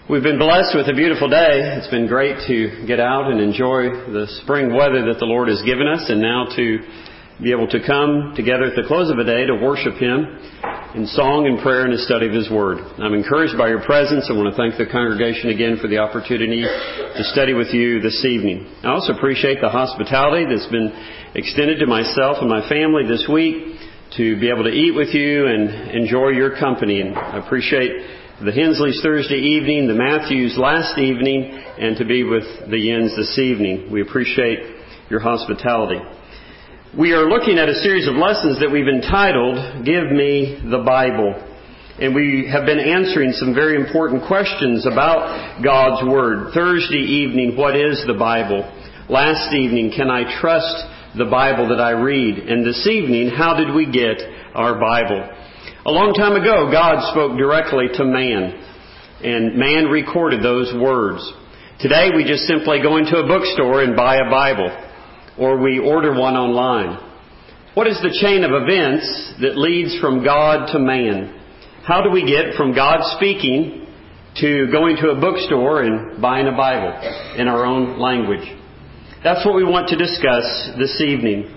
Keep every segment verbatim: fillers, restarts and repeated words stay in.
We've been blessed with a beautiful day. It's been great to get out and enjoy the spring weather that the Lord has given us, and now to be able to come together at the close of a day to worship Him in song and prayer and a study of His Word. I'm encouraged by your presence. I want to thank the congregation again for the opportunity to study with you this evening. I also appreciate the hospitality that's been extended to myself and my family this week to be able to eat with you and enjoy your company. And I appreciate the Hensley's Thursday evening, the Matthews last evening, and to be with the Yens this evening. We appreciate your hospitality. We are looking at a series of lessons that we've entitled, Give Me the Bible. And we have been answering some very important questions about God's Word. Thursday evening, what is the Bible? Last evening, can I trust the Bible that I read? And this evening, how did we get our Bible? A long time ago, God spoke directly to man, and man recorded those words. Today, we just simply go into a bookstore and buy a Bible, or we order one online. What is the chain of events that leads from God to man? How do we get from God speaking to going to a bookstore and buying a Bible in our own language? That's what we want to discuss this evening.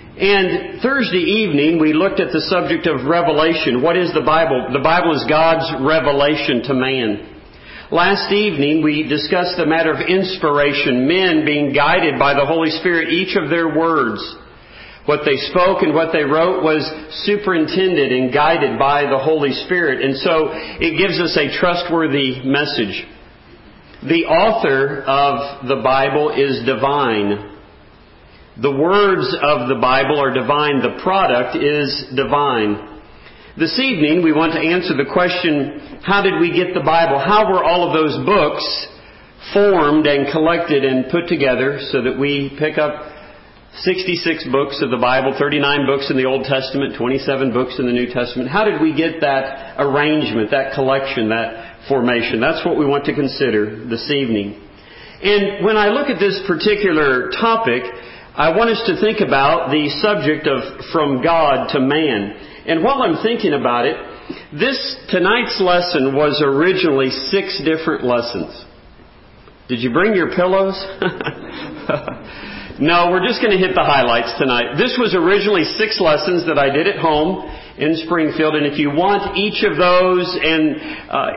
And Thursday evening, we looked at the subject of revelation. What is the Bible? The Bible is God's revelation to man. Last evening, we discussed the matter of inspiration, men being guided by the Holy Spirit, each of their words. What they spoke and what they wrote was superintended and guided by the Holy Spirit. And so it gives us a trustworthy message. The author of the Bible is divine. The words of the Bible are divine. The product is divine. This evening, we want to answer the question, how did we get the Bible? How were all of those books formed and collected and put together so that we pick up sixty-six books of the Bible, thirty-nine books in the Old Testament, twenty-seven books in the New Testament? How did we get that arrangement, that collection, that formation? That's what we want to consider this evening. And when I look at this particular topic, I want us to think about the subject of from God to man. And while I'm thinking about it, this tonight's lesson was originally six different lessons. Did you bring your pillows? No, we're just going to hit the highlights tonight. This was originally six lessons that I did at home in Springfield. And if you want each of those, and uh,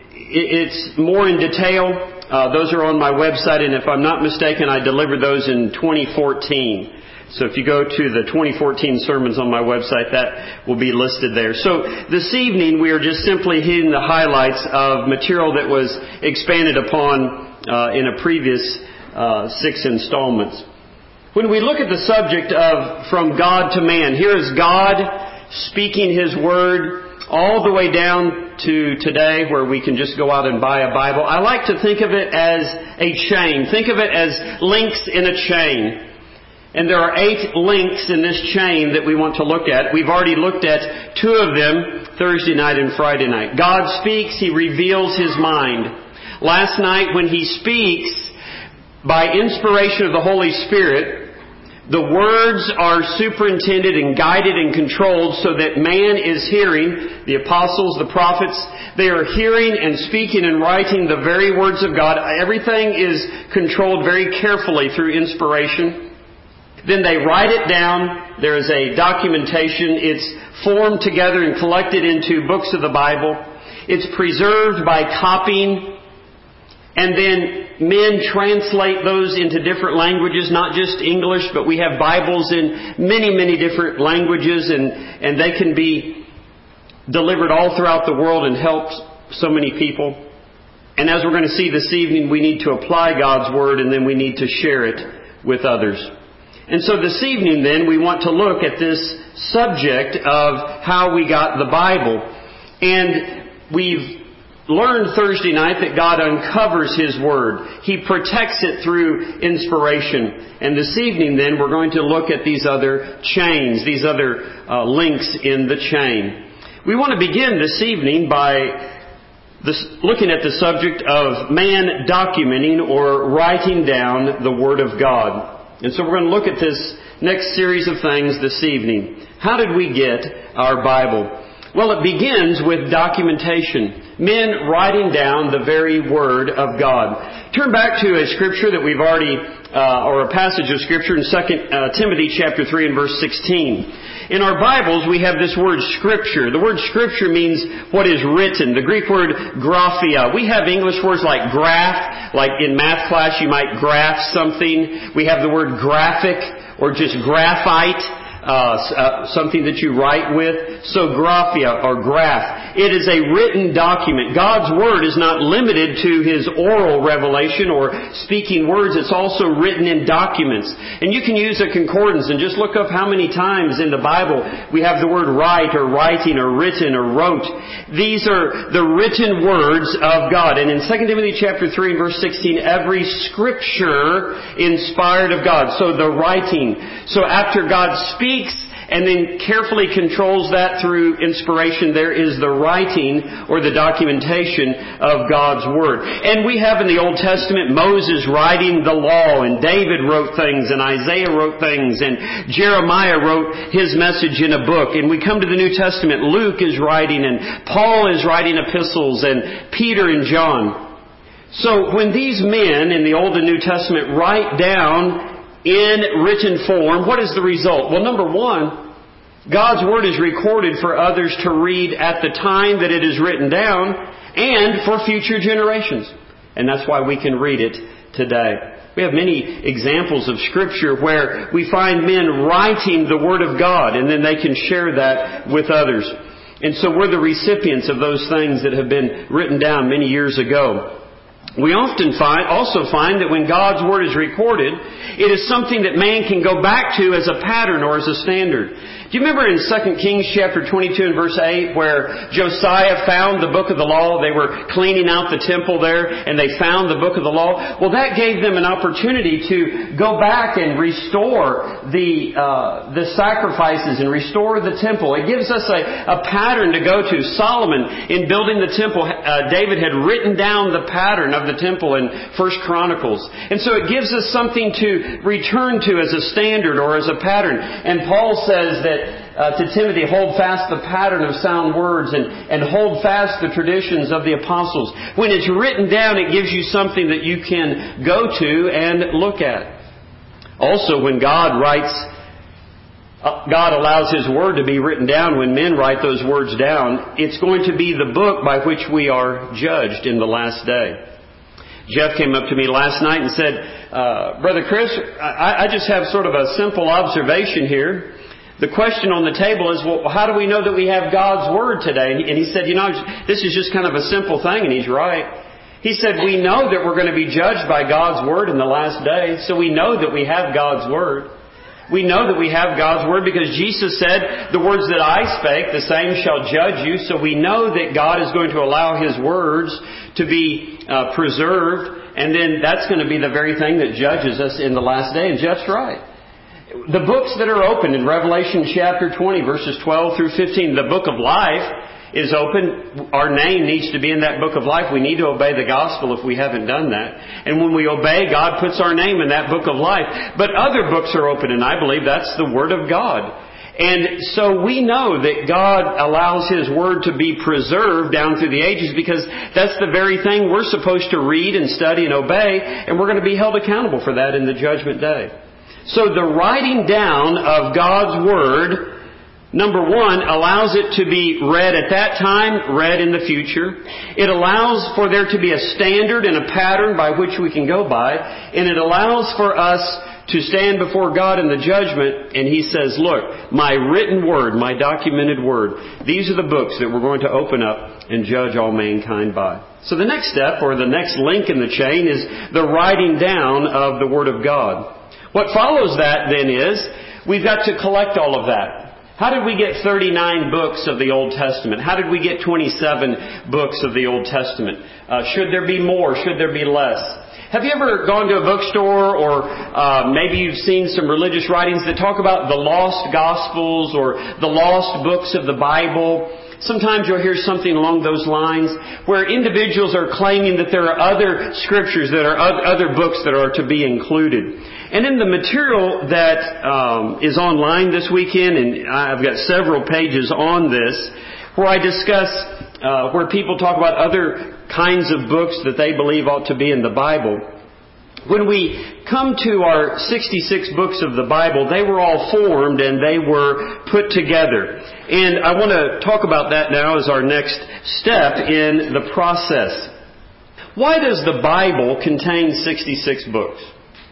it's more in detail, Uh, those are on my website, and if I'm not mistaken, I delivered those in twenty fourteen. So if you go to the twenty fourteen sermons on my website, that will be listed there. So this evening, we are just simply hitting the highlights of material that was expanded upon uh, in a previous uh, six installments. When we look at the subject of from God to man, here is God speaking His Word all the way down to today where we can just go out and buy a Bible. I like to think of it as a chain. Think of it as links in a chain. And there are eight links in this chain that we want to look at. We've already looked at two of them Thursday night and Friday night. God speaks, He reveals His mind. Last night when He speaks by inspiration of the Holy Spirit, the words are superintended and guided and controlled so that man is hearing, the apostles, the prophets, they are hearing and speaking and writing the very words of God. Everything is controlled very carefully through inspiration. Then they write it down. There is a documentation. It's formed together and collected into books of the Bible. It's preserved by copying. And then men translate those into different languages, not just English, but we have Bibles in many, many different languages, and, and they can be delivered all throughout the world and help so many people. And as we're going to see this evening, we need to apply God's Word, and then we need to share it with others. And so this evening, then, we want to look at this subject of how we got the Bible. And we've learned Thursday night that God uncovers His Word. He protects it through inspiration. And this evening, then, we're going to look at these other chains, these other uh, links in the chain. We want to begin this evening by this, looking at the subject of man documenting or writing down the Word of God. And so we're going to look at this next series of things this evening. How did we get our Bible? Well, it begins with documentation. Men writing down the very Word of God. Turn back to a scripture that we've already, uh, or a passage of scripture in Second uh, Timothy chapter three and verse sixteen. In our Bibles, we have this word scripture. The word scripture means what is written. The Greek word graphia. We have English words like graph, like in math class you might graph something. We have the word graphic or just graphite. Uh, uh, something that you write with. So graphia or graph. It is a written document. God's Word is not limited to His oral revelation or speaking words. It's also written in documents. And you can use a concordance and just look up how many times in the Bible we have the word write or writing or written or wrote. These are the written words of God. And in Second Timothy chapter three and verse sixteen, every scripture inspired of God. So the writing. So after God speaks, and then carefully controls that through inspiration, there is the writing or the documentation of God's Word. And we have in the Old Testament Moses writing the law, and David wrote things, and Isaiah wrote things, and Jeremiah wrote his message in a book. And we come to the New Testament, Luke is writing, and Paul is writing epistles, and Peter and John. So when these men in the Old and New Testament write down in written form, what is the result? Well, number one, God's Word is recorded for others to read at the time that it is written down and for future generations. And that's why we can read it today. We have many examples of Scripture where we find men writing the Word of God and then they can share that with others. And so we're the recipients of those things that have been written down many years ago. We often find, also find that when God's Word is recorded, it is something that man can go back to as a pattern or as a standard. Do you remember in Second Kings chapter twenty-two and verse eight where Josiah found the book of the law? They were cleaning out the temple there and they found the book of the law. Well, that gave them an opportunity to go back and restore the uh, the sacrifices and restore the temple. It gives us a, a pattern to go to. Solomon, in building the temple, uh, David had written down the pattern of the temple in First Chronicles. And so it gives us something to return to as a standard or as a pattern. And Paul says that Uh, to Timothy, hold fast the pattern of sound words and, and hold fast the traditions of the apostles. When it's written down, it gives you something that you can go to and look at. Also, when God writes, uh, God allows His Word to be written down. When men write those words down, it's going to be the book by which we are judged in the last day. Jeff came up to me last night and said, uh, Brother Chris, I, I just have sort of a simple observation here. The question on the table is, well, how do we know that we have God's Word today? And he said, you know, this is just kind of a simple thing, and he's right. He said, we know that we're going to be judged by God's Word in the last day, so we know that we have God's Word. We know that we have God's Word because Jesus said, the words that I spake, the same shall judge you. So we know that God is going to allow His words to be uh, preserved, and then that's going to be the very thing that judges us in the last day. And Jeff's right. The books that are open in Revelation chapter twenty, verses twelve through fifteen, the book of life is open. Our name needs to be in that book of life. We need to obey the gospel if we haven't done that. And when we obey, God puts our name in that book of life. But other books are open, and I believe that's the Word of God. And so we know that God allows His Word to be preserved down through the ages because that's the very thing we're supposed to read and study and obey, and we're going to be held accountable for that in the judgment day. So the writing down of God's Word, number one, allows it to be read at that time, read in the future. It allows for there to be a standard and a pattern by which we can go by. And it allows for us to stand before God in the judgment, and He says, look, my written Word, my documented Word, these are the books that we're going to open up and judge all mankind by. So the next step, or the next link in the chain, is the writing down of the Word of God. What follows that then is, we've got to collect all of that. How did we get thirty-nine books of the Old Testament? How did we get twenty-seven books of the Old Testament? Uh, should there be more? Should there be less? Have you ever gone to a bookstore or uh, maybe you've seen some religious writings that talk about the lost Gospels or the lost books of the Bible? Sometimes you'll hear something along those lines where individuals are claiming that there are other scriptures, that are other books that are to be included. And in the material that um, is online this weekend, and I've got several pages on this, where I discuss uh, where people talk about other kinds of books that they believe ought to be in the Bible. When we come to our sixty-six books of the Bible, they were all formed and they were put together. And I want to talk about that now as our next step in the process. Why does the Bible contain sixty-six books?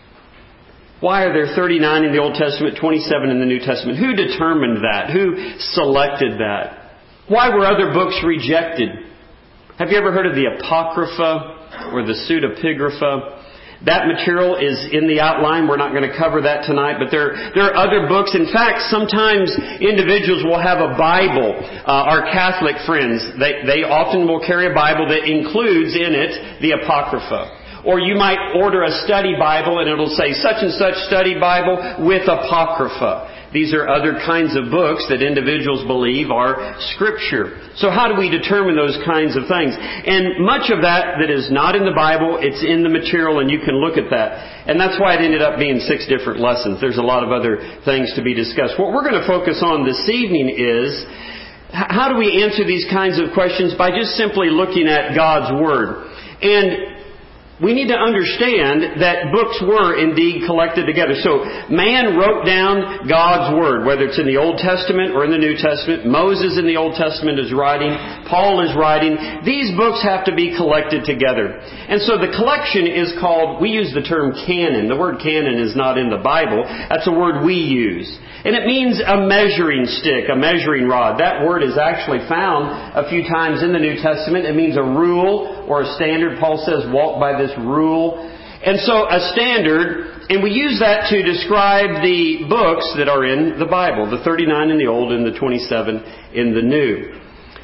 Why are there thirty-nine in the Old Testament, twenty-seven in the New Testament? Who determined that? Who selected that? Why were other books rejected? Have you ever heard of the Apocrypha or the Pseudepigrapha? That material is in the outline. We're not going to cover that tonight, but there, there are other books. In fact, sometimes individuals will have a Bible. Uh, our Catholic friends, they, they often will carry a Bible that includes in it the Apocrypha. Or you might order a study Bible and it'll say such and such study Bible with Apocrypha. These are other kinds of books that individuals believe are Scripture. So how do we determine those kinds of things? And much of that that is not in the Bible, it's in the material and you can look at that. And that's why it ended up being six different lessons. There's a lot of other things to be discussed. What we're going to focus on this evening is how do we answer these kinds of questions by just simply looking at God's Word. And we need to understand that books were indeed collected together. So man wrote down God's Word, whether it's in the Old Testament or in the New Testament. Moses in the Old Testament is writing. Paul is writing. These books have to be collected together. And so the collection is called, we use the term canon. The word canon is not in the Bible. That's a word we use. And it means a measuring stick, a measuring rod. That word is actually found a few times in the New Testament. It means a rule or a standard. Paul says, walk by this rule. And so a standard, and we use that to describe the books that are in the Bible, the thirty-nine in the Old and the twenty-seven in the New.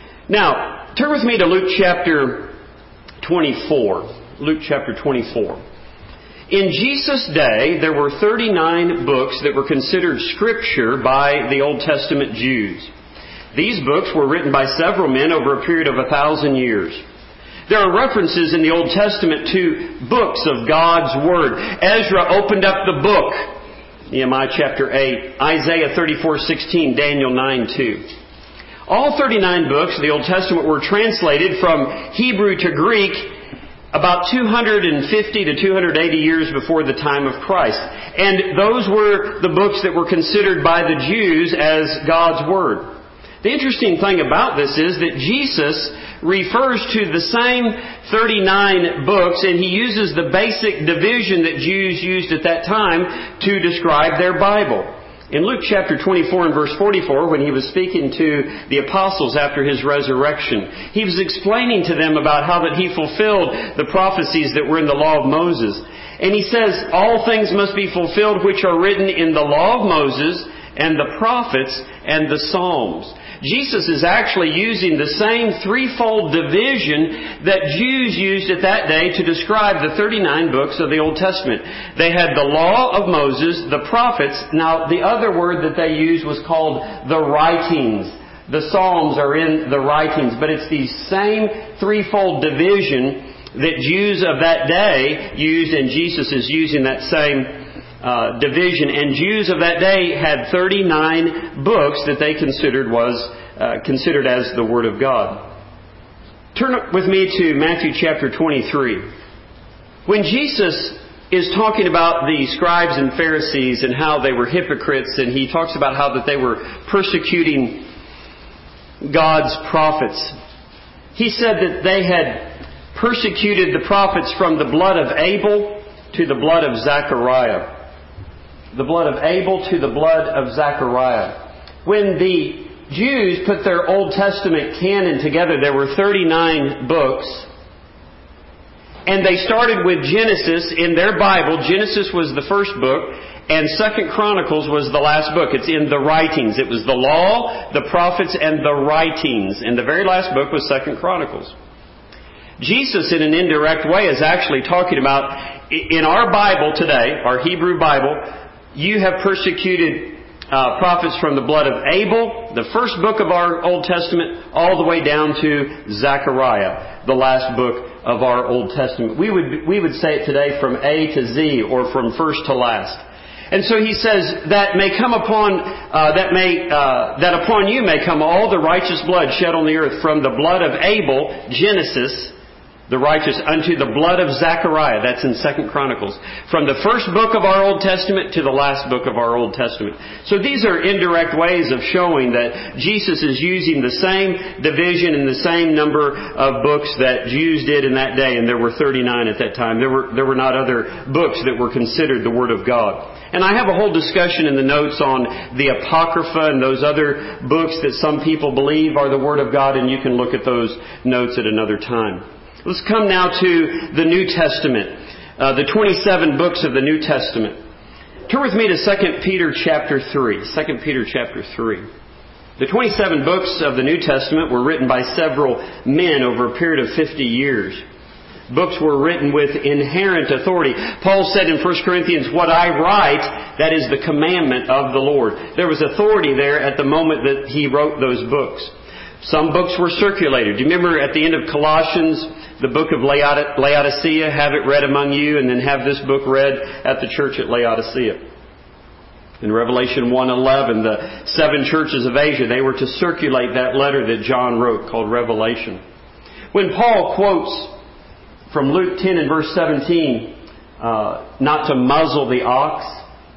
Now, turn with me to Luke chapter twenty-four. Luke chapter twenty-four. In Jesus' day, there were thirty-nine books that were considered Scripture by the Old Testament Jews. These books were written by several men over a period of a thousand years. There are references in the Old Testament to books of God's Word. Ezra opened up the book. Nehemiah chapter eight, Isaiah thirty-four sixteen, Daniel nine two. All thirty-nine books of the Old Testament were translated from Hebrew to Greek about two hundred fifty to two hundred eighty years before the time of Christ. And those were the books that were considered by the Jews as God's Word. The interesting thing about this is that Jesus refers to the same thirty-nine books, and He uses the basic division that Jews used at that time to describe their Bible. In Luke chapter twenty-four and verse forty-four, when He was speaking to the apostles after His resurrection, He was explaining to them about how that He fulfilled the prophecies that were in the law of Moses. And He says, all things must be fulfilled which are written in the law of Moses and the prophets and the Psalms. Jesus is actually using the same threefold division that Jews used at that day to describe the thirty-nine books of the Old Testament. They had the law of Moses, the prophets. Now, the other word that they used was called the writings. The Psalms are in the writings, but it's the same threefold division that Jews of that day used, and Jesus is using that same Uh, division. And Jews of that day had thirty-nine books that they considered was uh, considered as the Word of God. Turn with me to Matthew chapter twenty-three. When Jesus is talking about the scribes and Pharisees and how they were hypocrites, and He talks about how that they were persecuting God's prophets, He said that they had persecuted the prophets from the blood of Abel to the blood of Zechariah. The blood of Abel to the blood of Zechariah. When the Jews put their Old Testament canon together, there were thirty-nine books. And they started with Genesis in their Bible. Genesis was the first book, and Second Chronicles was the last book. It's in the writings. It was the law, the prophets, and the writings. And the very last book was Second Chronicles. Jesus, in an indirect way, is actually talking about, in our Bible today, our Hebrew Bible, you have persecuted uh, prophets from the blood of Abel, the first book of our Old Testament, all the way down to Zechariah, the last book of our Old Testament. We would we would say it today from A to Z, or from first to last. And so he says that may come upon uh, that may uh, that upon you may come all the righteous blood shed on the earth, from the blood of Abel, Genesis, the righteous, unto the blood of Zechariah. That's in Second Chronicles. From the first book of our Old Testament to the last book of our Old Testament. So these are indirect ways of showing that Jesus is using the same division and the same number of books that Jews did in that day, and there were thirty-nine at that time. There were there were not other books that were considered the Word of God. And I have a whole discussion in the notes on the Apocrypha and those other books that some people believe are the Word of God, and you can look at those notes at another time. Let's come now to the New Testament, uh, the twenty-seven books of the New Testament. Turn with me to Second Peter chapter three. Second Peter chapter three. The twenty-seven books of the New Testament were written by several men over a period of fifty years. Books were written with inherent authority. Paul said in First Corinthians, "What I write, that is the commandment of the Lord." There was authority there at the moment that he wrote those books. Some books were circulated. Do you remember at the end of Colossians, the book of Laodicea, have it read among you, and then have this book read at the church at Laodicea? In Revelation one eleven, the seven churches of Asia, they were to circulate that letter that John wrote called Revelation. When Paul quotes from Luke ten and verse seventeen, uh, not to muzzle the ox,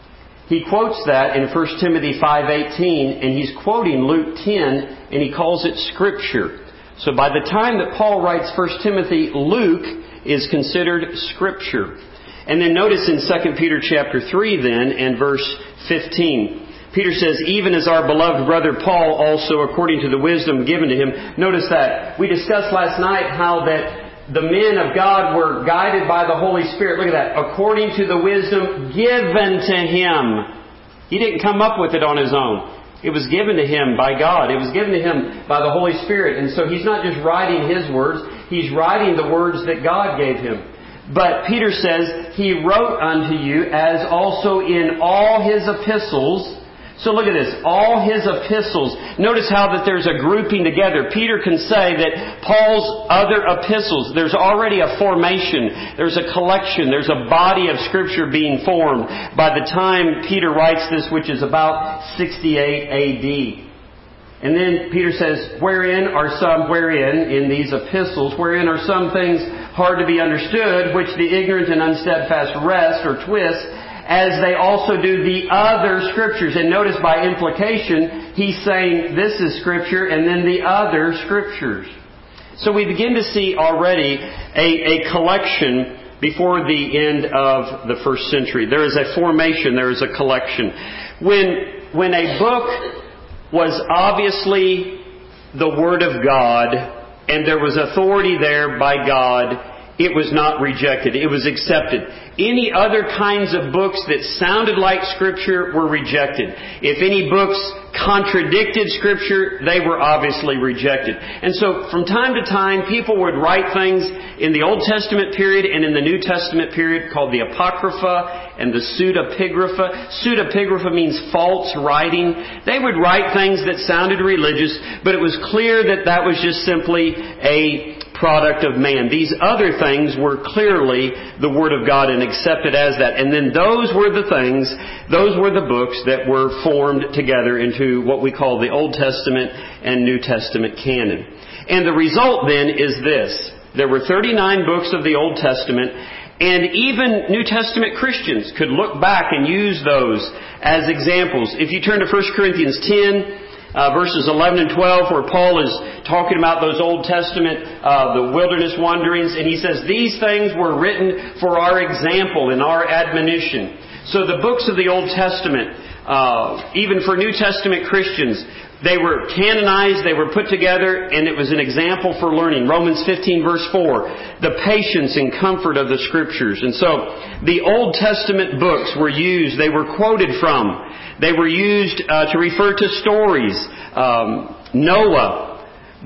he quotes that in First Timothy five eighteen, and he's quoting Luke ten, and he calls it Scripture. So by the time that Paul writes First Timothy, Luke is considered Scripture. And then notice in Second Peter chapter three then, and verse fifteen, Peter says, "Even as our beloved brother Paul also, according to the wisdom given to him." Notice that. We discussed last night how that the men of God were guided by the Holy Spirit. Look at that. According to the wisdom given to him. He didn't come up with it on his own. It was given to him by God. It was given to him by the Holy Spirit. And so he's not just writing his words. He's writing the words that God gave him. But Peter says, "He wrote unto you as also in all his epistles." So look at this. All his epistles. Notice how that there's a grouping together. Peter can say that Paul's other epistles, there's already a formation. There's a collection. There's a body of Scripture being formed by the time Peter writes this, which is about sixty-eight A D. And then Peter says, "Wherein are some, wherein, in these epistles, wherein are some things hard to be understood, which the ignorant and unsteadfast wrest or twist, as they also do the other Scriptures." And notice by implication, he's saying this is Scripture and then the other Scriptures. So we begin to see already a, a collection before the end of the first century. There is a formation, there is a collection. When, when a book was obviously the Word of God, and there was authority there by God, it was not rejected. It was accepted. Any other kinds of books that sounded like Scripture were rejected. If any books contradicted Scripture, they were obviously rejected. And so from time to time, people would write things in the Old Testament period and in the New Testament period called the Apocrypha and the Pseudepigrapha. Pseudepigrapha means false writing. They would write things that sounded religious, but it was clear that that was just simply a product of man. These other things were clearly the Word of God and accepted as that. And then those were the things, those were the books that were formed together into what we call the Old Testament and New Testament canon. And the result then is this. There were thirty-nine books of the Old Testament, and even New Testament Christians could look back and use those as examples. If you turn to First Corinthians ten, Uh, verses eleven and twelve, where Paul is talking about those Old Testament, uh, the wilderness wanderings, and he says, "These things were written for our example and our admonition." So the books of the Old Testament, uh, even for New Testament Christians, they were canonized, they were put together, and it was an example for learning. Romans fifteen verse four, the patience and comfort of the Scriptures. And so the Old Testament books were used, they were quoted from. They were used uh, to refer to stories. Um, Noah,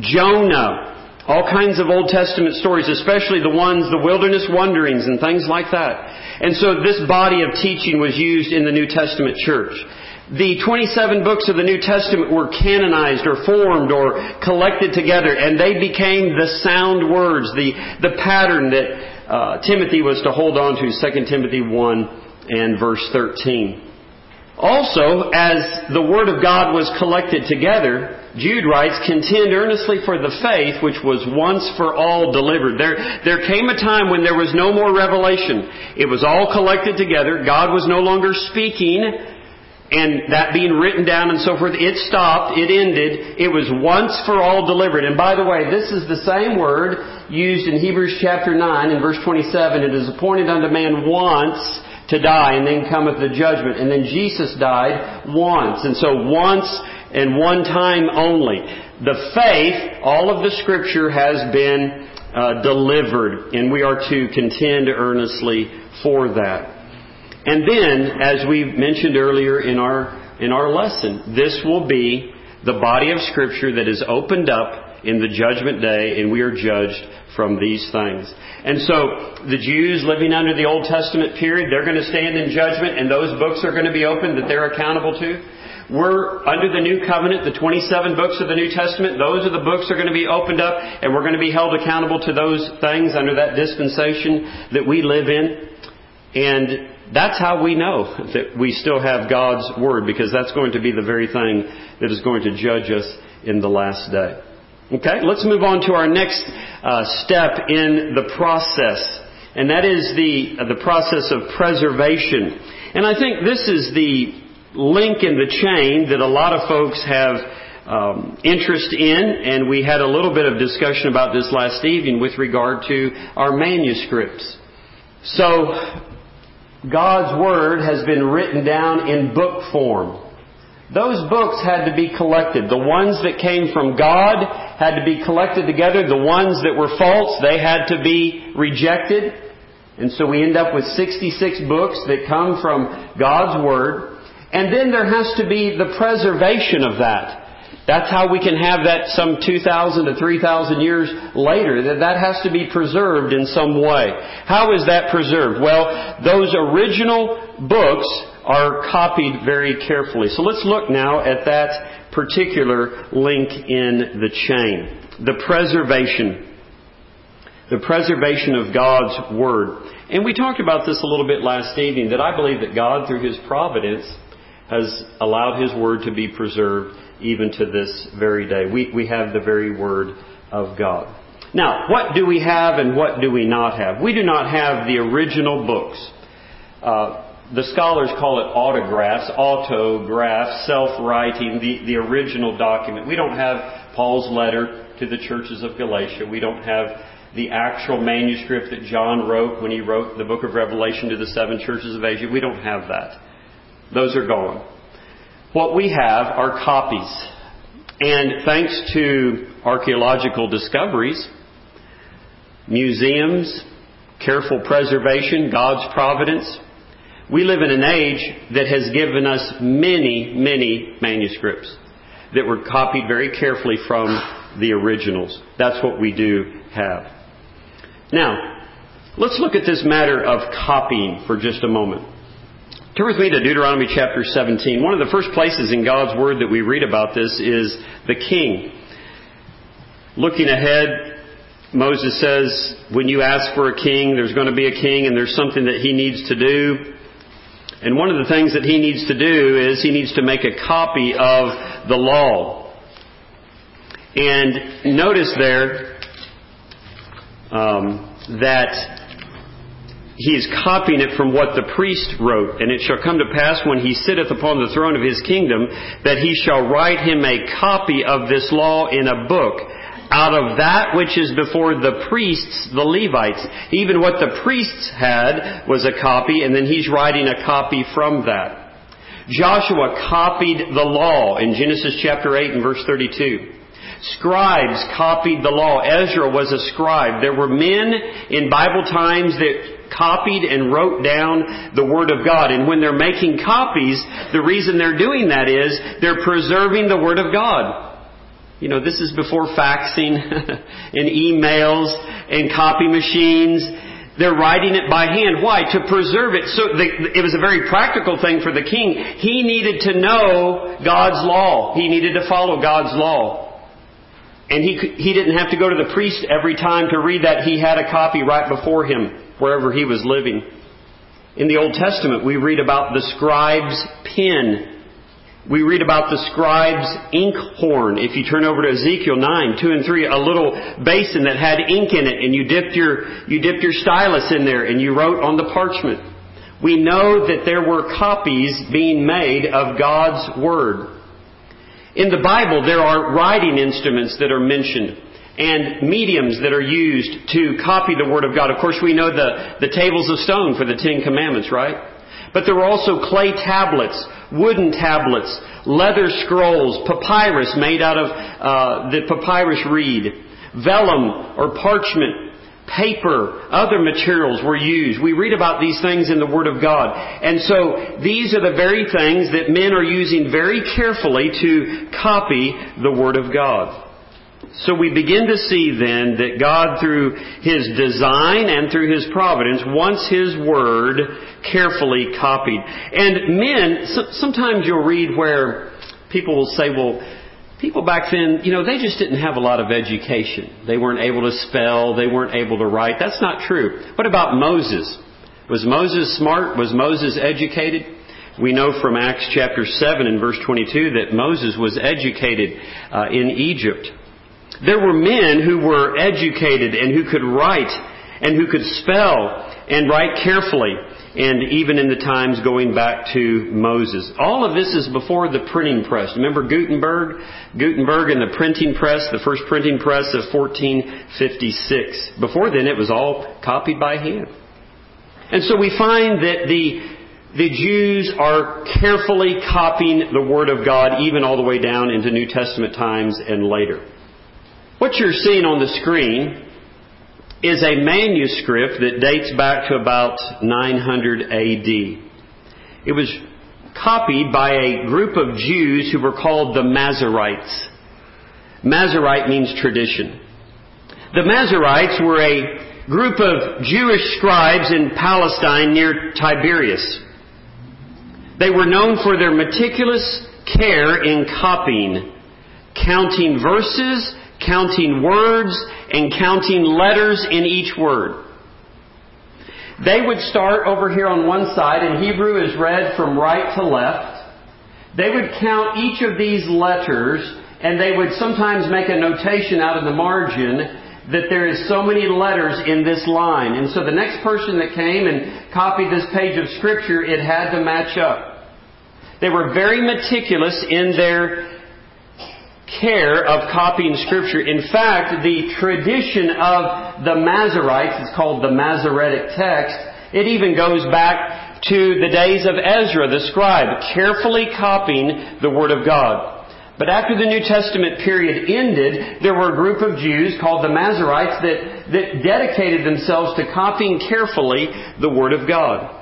Jonah, all kinds of Old Testament stories, especially the ones, the wilderness wanderings and things like that. And so this body of teaching was used in the New Testament church. The twenty-seven books of the New Testament were canonized or formed or collected together, and they became the sound words, the, the pattern that uh, Timothy was to hold on to, Second Timothy one and verse thirteen. Also, as the Word of God was collected together, Jude writes, contend earnestly for the faith which was once for all delivered. There, there came a time when there was no more revelation. It was all collected together. God was no longer speaking, and that being written down and so forth, it stopped, it ended. It was once for all delivered. And by the way, this is the same word used in Hebrews chapter nine in verse twenty-seven. It is appointed unto man once to die, and then cometh the judgment. And then Jesus died once. And so once and one time only. The faith, all of the Scripture has been uh, delivered, and we are to contend earnestly for that. And then, as we mentioned earlier in our in our lesson, this will be the body of Scripture that is opened up in the judgment day, and we are judged from these things. And so, the Jews living under the Old Testament period, they're going to stand in judgment, and those books are going to be opened that they're accountable to. We're under the New Covenant, the twenty-seven books of the New Testament. Those are the books that are going to be opened up, and we're going to be held accountable to those things under that dispensation that we live in. And that's how we know that we still have God's Word, because that's going to be the very thing that is going to judge us in the last day. Okay, let's move on to our next uh, step in the process, and that is the uh, the process of preservation. And I think this is the link in the chain that a lot of folks have um, interest in, and we had a little bit of discussion about this last evening with regard to our manuscripts. So, God's Word has been written down in book form. Those books had to be collected. The ones that came from God had to be collected together. The ones that were false, they had to be rejected. And so we end up with sixty-six books that come from God's Word. And then there has to be the preservation of that. That's how we can have that some two thousand to three thousand years later, that that has to be preserved in some way. How is that preserved? Well, those original books are copied very carefully. So let's look now at that particular link in the chain. The preservation. The preservation of God's Word. And we talked about this a little bit last evening, that I believe that God, through His providence, has allowed His Word to be preserved even to this very day. We, we have the very Word of God. Now, what do we have and what do we not have? We do not have the original books. Uh, the scholars call it autographs, autographs, self-writing, the, the original document. We don't have Paul's letter to the churches of Galatia. We don't have the actual manuscript that John wrote when he wrote the book of Revelation to the seven churches of Asia. We don't have that. Those are gone. What we have are copies. And thanks to archaeological discoveries, museums, careful preservation, God's providence, we live in an age that has given us many, many manuscripts that were copied very carefully from the originals. That's what we do have. Now, let's look at this matter of copying for just a moment. Turn with me to Deuteronomy chapter seventeen. One of the first places in God's Word that we read about this is the king. Looking ahead, Moses says, when you ask for a king, there's going to be a king and there's something that he needs to do. And one of the things that he needs to do is he needs to make a copy of the law. And notice there um, that he is copying it from what the priest wrote. And it shall come to pass when he sitteth upon the throne of his kingdom, that he shall write him a copy of this law in a book, out of that which is before the priests, the Levites. Even what the priests had was a copy, and then he's writing a copy from that. Joshua copied the law in Genesis chapter eight and verse thirty-two. Scribes copied the law. Ezra was a scribe. There were men in Bible times that copied and wrote down the Word of God. And when they're making copies, the reason they're doing that is they're preserving the Word of God. You know, this is before faxing and emails and copy machines. They're writing it by hand. Why? To preserve it. So the, it was a very practical thing for the king. He needed to know God's law. He needed to follow God's law. And he he didn't have to go to the priest every time to read that. He had a copy right before him, wherever he was living. In the Old Testament, we read about the scribe's pen. We read about the scribe's inkhorn. If you turn over to Ezekiel nine, two and three, a little basin that had ink in it, and you dipped your, you dipped your stylus in there and you wrote on the parchment. We know that there were copies being made of God's Word. In the Bible, there are writing instruments that are mentioned and mediums that are used to copy the Word of God. Of course, we know the, the tables of stone for the Ten Commandments, right? But there were also clay tablets, wooden tablets, leather scrolls, papyrus made out of uh, the papyrus reed, vellum or parchment, paper, other materials were used. We read about these things in the Word of God. And so these are the very things that men are using very carefully to copy the Word of God. So we begin to see then that God, through His design and through His providence, wants His Word carefully copied. And men, sometimes you'll read where people will say, well, people back then, you know, they just didn't have a lot of education. They weren't able to spell. They weren't able to write. That's not true. What about Moses? Was Moses smart? Was Moses educated? We know from Acts chapter seven and verse twenty-two that Moses was educated uh, in Egypt. There were men who were educated and who could write and who could spell and write carefully, and even in the times going back to Moses. All of this is before the printing press. Remember Gutenberg? Gutenberg and the printing press, the first printing press of fourteen fifty-six. Before then, it was all copied by hand. And so we find that the The Jews are carefully copying the Word of God, even all the way down into New Testament times and later. What you're seeing on the screen is a manuscript that dates back to about nine hundred A D. It was copied by a group of Jews who were called the Masoretes. Masorete means tradition. The Masoretes were a group of Jewish scribes in Palestine near Tiberias. They were known for their meticulous care in copying, counting verses, counting words, and counting letters in each word. They would start over here on one side, and Hebrew is read from right to left. They would count each of these letters, and they would sometimes make a notation out of the margin that there is so many letters in this line. And so the next person that came and copied this page of Scripture, it had to match up. They were very meticulous in their care of copying Scripture. In fact, the tradition of the Masoretes is called the Masoretic text. It even goes back to the days of Ezra, the scribe, carefully copying the Word of God. But after the New Testament period ended, there were a group of Jews called the Masoretes that, that dedicated themselves to copying carefully the Word of God.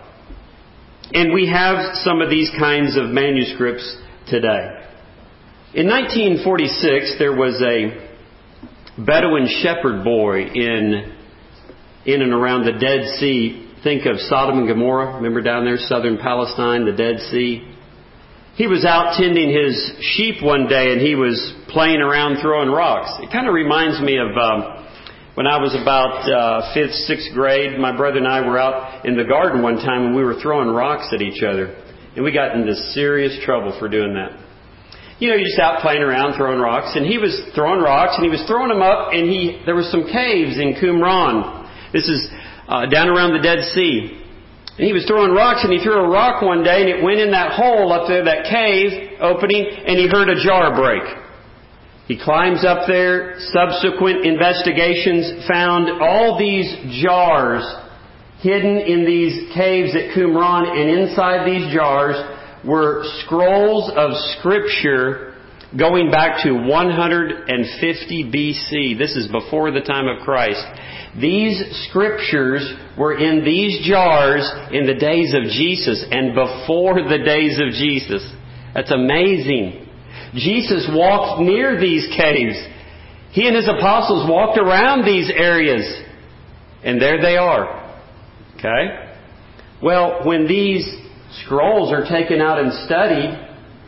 And we have some of these kinds of manuscripts today. In nineteen forty-six, there was a Bedouin shepherd boy in, in and around the Dead Sea. Think of Sodom and Gomorrah. Remember down there, southern Palestine, the Dead Sea? He was out tending his sheep one day, and he was playing around throwing rocks. It kind of reminds me of um, when I was about uh, fifth, sixth grade. My brother and I were out in the garden one time, and we were throwing rocks at each other. And we got into serious trouble for doing that. You know, you're just out playing around throwing rocks. And he was throwing rocks, and he was throwing them up, and he there were some caves in Qumran. This is uh, down around the Dead Sea. And he was throwing rocks, and he threw a rock one day, and it went in that hole up there, that cave opening, and he heard a jar break. He climbs up there. Subsequent investigations found all these jars hidden in these caves at Qumran, and inside these jars were scrolls of Scripture going back to one hundred fifty B C. This is before the time of Christ. These Scriptures were in these jars in the days of Jesus and before the days of Jesus. That's amazing. Jesus walked near these caves. He and His apostles walked around these areas. And there they are. Okay? Well, when these scrolls are taken out and studied,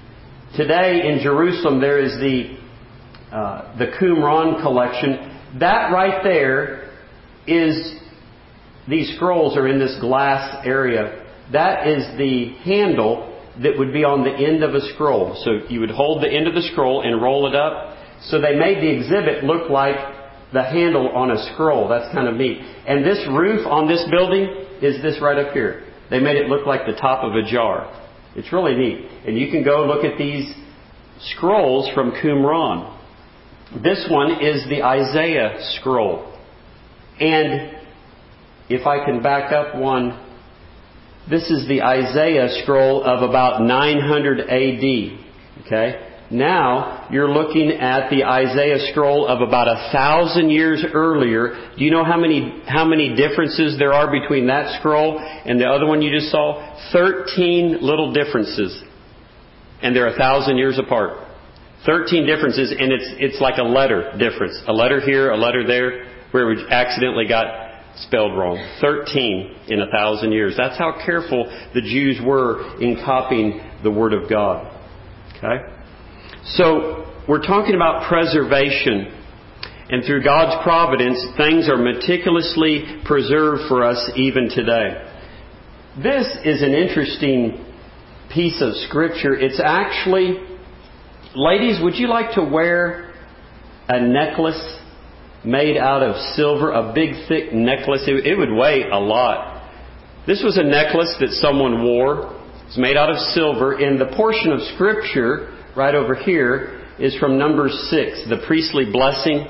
today in Jerusalem there is the uh, the Qumran collection. That right there is, these scrolls are in this glass area that is the handle that would be on the end of a scroll. So you would hold the end of the scroll and roll it up. So they made the exhibit look like the handle on a scroll. That's kind of neat. And this roof on this building is this right up here. They made it look like the top of a jar. It's really neat. And you can go look at these scrolls from Qumran. This one is the Isaiah scroll. And if I can back up one, this is the Isaiah scroll of about nine hundred A D. Okay? Now you're looking at the Isaiah scroll of about a thousand years earlier. Do you know how many how many differences there are between that scroll and the other one you just saw? Thirteen little differences, and they're a thousand years apart. Thirteen differences, and it's it's like a letter difference. A letter here, a letter there, where we accidentally got spelled wrong. Thirteen in a thousand years. That's how careful the Jews were in copying the Word of God. Okay? So, we're talking about preservation. And through God's providence, things are meticulously preserved for us even today. This is an interesting piece of Scripture. It's actually, ladies, would you like to wear a necklace made out of silver, a big thick necklace? It, it would weigh a lot. This was a necklace that someone wore. It's made out of silver. And the portion of Scripture right over here is from Numbers six, the priestly blessing.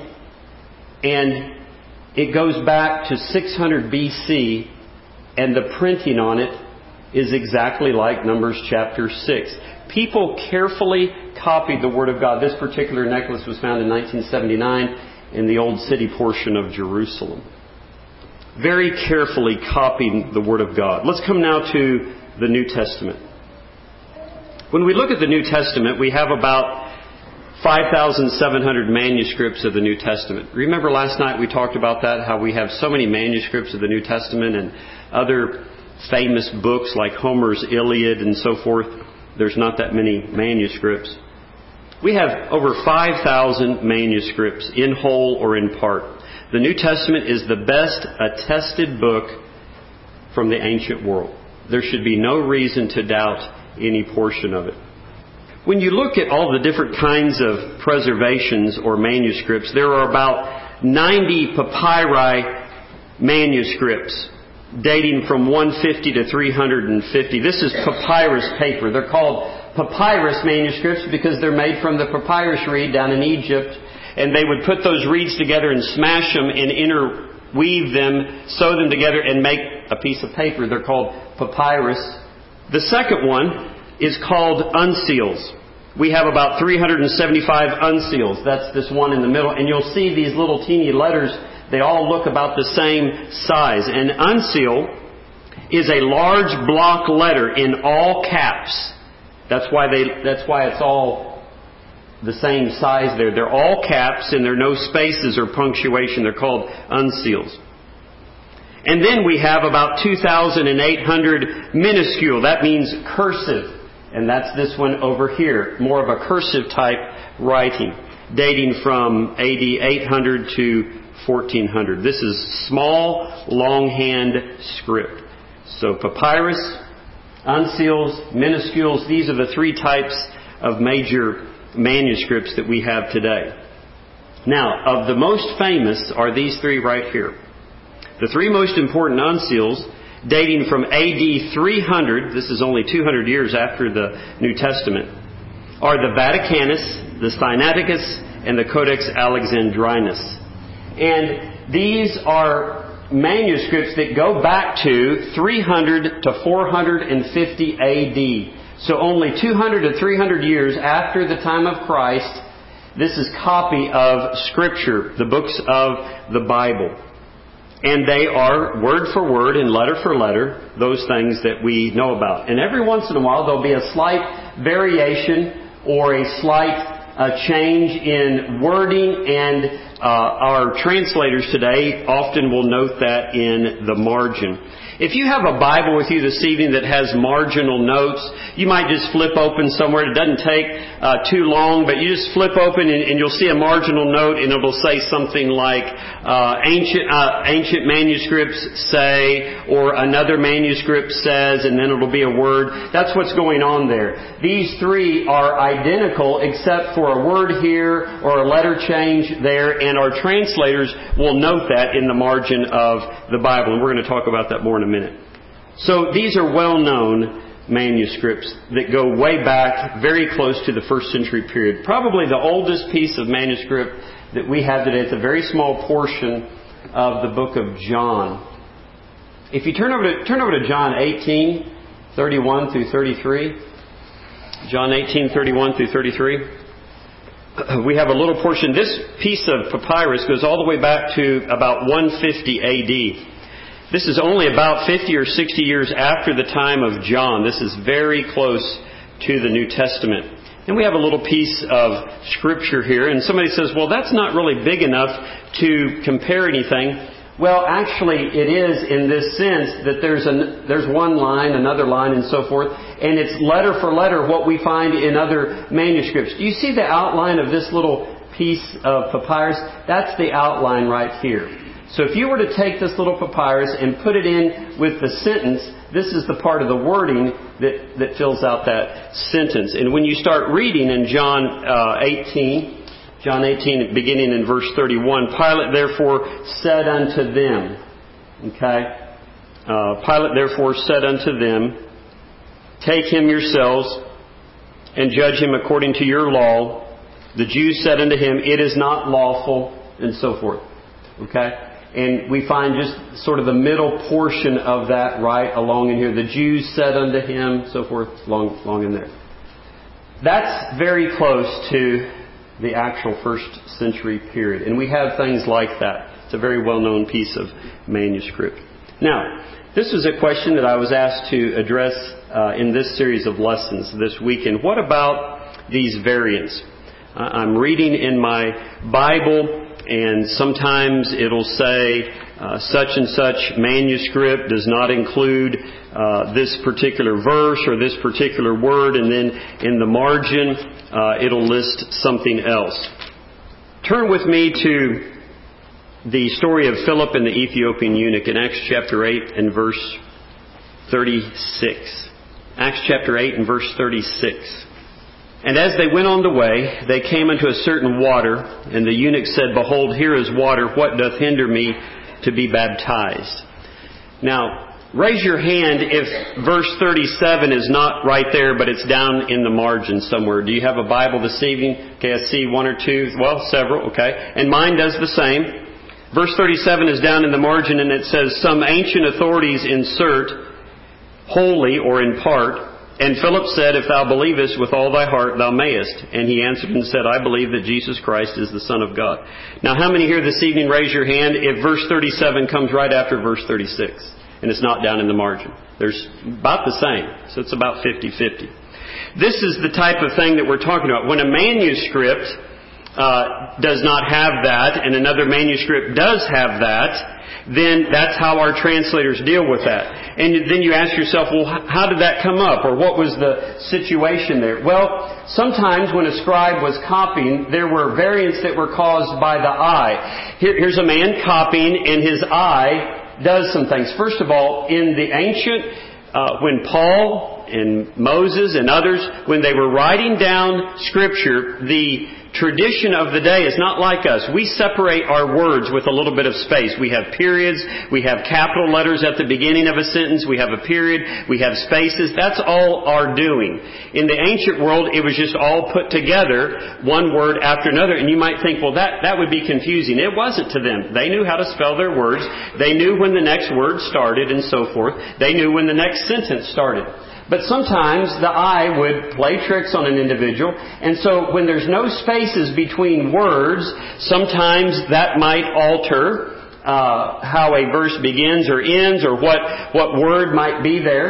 And it goes back to six hundred B C, and the printing on it is exactly like Numbers chapter six. People carefully copied the Word of God. This particular necklace was found in nineteen seventy-nine in the Old City portion of Jerusalem. Very carefully copying the Word of God. Let's come now to the New Testament. When we look at the New Testament, we have about five thousand seven hundred manuscripts of the New Testament. Remember last night we talked about that, how we have so many manuscripts of the New Testament and other famous books like Homer's Iliad and so forth. There's not that many manuscripts. We have over five thousand manuscripts in whole or in part. The New Testament is the best attested book from the ancient world. There should be no reason to doubt any portion of it. When you look at all the different kinds of preservations or manuscripts, there are about ninety papyri manuscripts dating from one fifty to three hundred fifty. This is papyrus paper. They're called papyrus manuscripts because they're made from the papyrus reed down in Egypt, and they would put those reeds together and smash them and interweave them, sew them together and make a piece of paper. They're called papyrus. The second one is called uncials. We have about three hundred seventy-five uncials. That's this one in the middle. And you'll see these little teeny letters. They all look about the same size. An uncial is a large block letter in all caps. That's why they. That's why it's all the same size there. They're all caps and there are no spaces or punctuation. They're called uncials. And then we have about two thousand eight hundred minuscule. That means cursive. And that's this one over here. More of a cursive type writing. Dating from A D eight hundred to fourteen hundred. This is small, longhand script. So papyrus, uncials, minuscules. These are the three types of major manuscripts that we have today. Now, of the most famous are these three right here. The three most important uncials, dating from A D three hundred, this is only two hundred years after the New Testament, are the Vaticanus, the Sinaiticus, and the Codex Alexandrinus. And these are manuscripts that go back to three hundred to four hundred fifty A D. So only two hundred to three hundred years after the time of Christ, this is copy of Scripture, the books of the Bible. And they are word for word and letter for letter, those things that we know about. And every once in a while there'll be a slight variation or a slight uh, change in wording, and uh, our translators today often will note that in the margin. If you have a Bible with you this evening that has marginal notes, you might just flip open somewhere. It doesn't take uh, too long, but you just flip open and, and you'll see a marginal note, and it'll say something like uh, ancient uh, ancient manuscripts say, or another manuscript says, and then it'll be a word. That's what's going on there. These three are identical except for a word here or a letter change there, and our translators will note that in the margin of the Bible, and we're going to talk about that more in a minute. So these are well-known manuscripts that go way back, very close to the first century period. Probably the oldest piece of manuscript that we have today. It's a very small portion of the book of John. If you turn over to turn over to John eighteen, thirty-one through thirty-three. John eighteen, thirty-one through thirty-three. We have a little portion. This piece of papyrus goes all the way back to about one fifty A D. This is only about fifty or sixty years after the time of John. This is very close to the New Testament. And we have a little piece of Scripture here. And somebody says, well, that's not really big enough to compare anything. Well, actually, it is in this sense that there's an, there's one line, another line, and so forth, and it's letter for letter what we find in other manuscripts. Do you see the outline of this little piece of papyrus? That's the outline right here. So if you were to take this little papyrus and put it in with the sentence, this is the part of the wording that, that fills out that sentence. And when you start reading in John uh, eighteen... John eighteen, beginning in verse thirty-one, Pilate therefore said unto them, okay, uh, Pilate therefore said unto them, take him yourselves and judge him according to your law. The Jews said unto him, it is not lawful, and so forth. Okay? And we find just sort of the middle portion of that right along in here. The Jews said unto him, so forth, long, long in there. That's very close to the actual first century period. And we have things like that. It's a very well-known piece of manuscript. Now, this was a question that I was asked to address uh, in this series of lessons this weekend. What about these variants? Uh, I'm reading in my Bible, and sometimes it'll say uh, such and such manuscript does not include uh, this particular verse or this particular word, and then in the margin uh, it'll list something else. Turn with me to the story of Philip and the Ethiopian eunuch in Acts chapter eight and verse thirty-six. Acts chapter eight and verse thirty-six. And as they went on the way, they came unto a certain water, and the eunuch said, behold, here is water. What doth hinder me to be baptized? Now, raise your hand if verse thirty-seven is not right there, but it's down in the margin somewhere. Do you have a Bible this evening? Okay, I see one or two. Well, several, okay. And mine does the same. Verse thirty-seven is down in the margin, and it says, some ancient authorities insert, wholly or in part. And Philip said, if thou believest with all thy heart, thou mayest. And he answered and said, I believe that Jesus Christ is the Son of God. Now, how many here this evening raise your hand if verse thirty-seven comes right after verse thirty-six and it's not down in the margin? There's about the same. So it's about fifty-fifty. This is the type of thing that we're talking about. When a manuscript uh, does not have that and another manuscript does have that, then that's how our translators deal with that. And then you ask yourself, well, how did that come up? Or what was the situation there? Well, sometimes when a scribe was copying, there were variants that were caused by the eye. Here, here's a man copying, and his eye does some things. First of all, in the ancient, uh, when Paul and Moses and others, when they were writing down Scripture, the tradition of the day is not like us. We separate our words with a little bit of space. We have periods. We have capital letters at the beginning of a sentence. We have a period. We have spaces. That's all our doing. In the ancient world, it was just all put together, one word after another. And you might think, well, that, that would be confusing. It wasn't to them. They knew how to spell their words. They knew when the next word started and so forth. They knew when the next sentence started. But sometimes the eye would play tricks on an individual, and so when there's no spaces between words, sometimes that might alter uh, how a verse begins or ends, or what, what word might be there.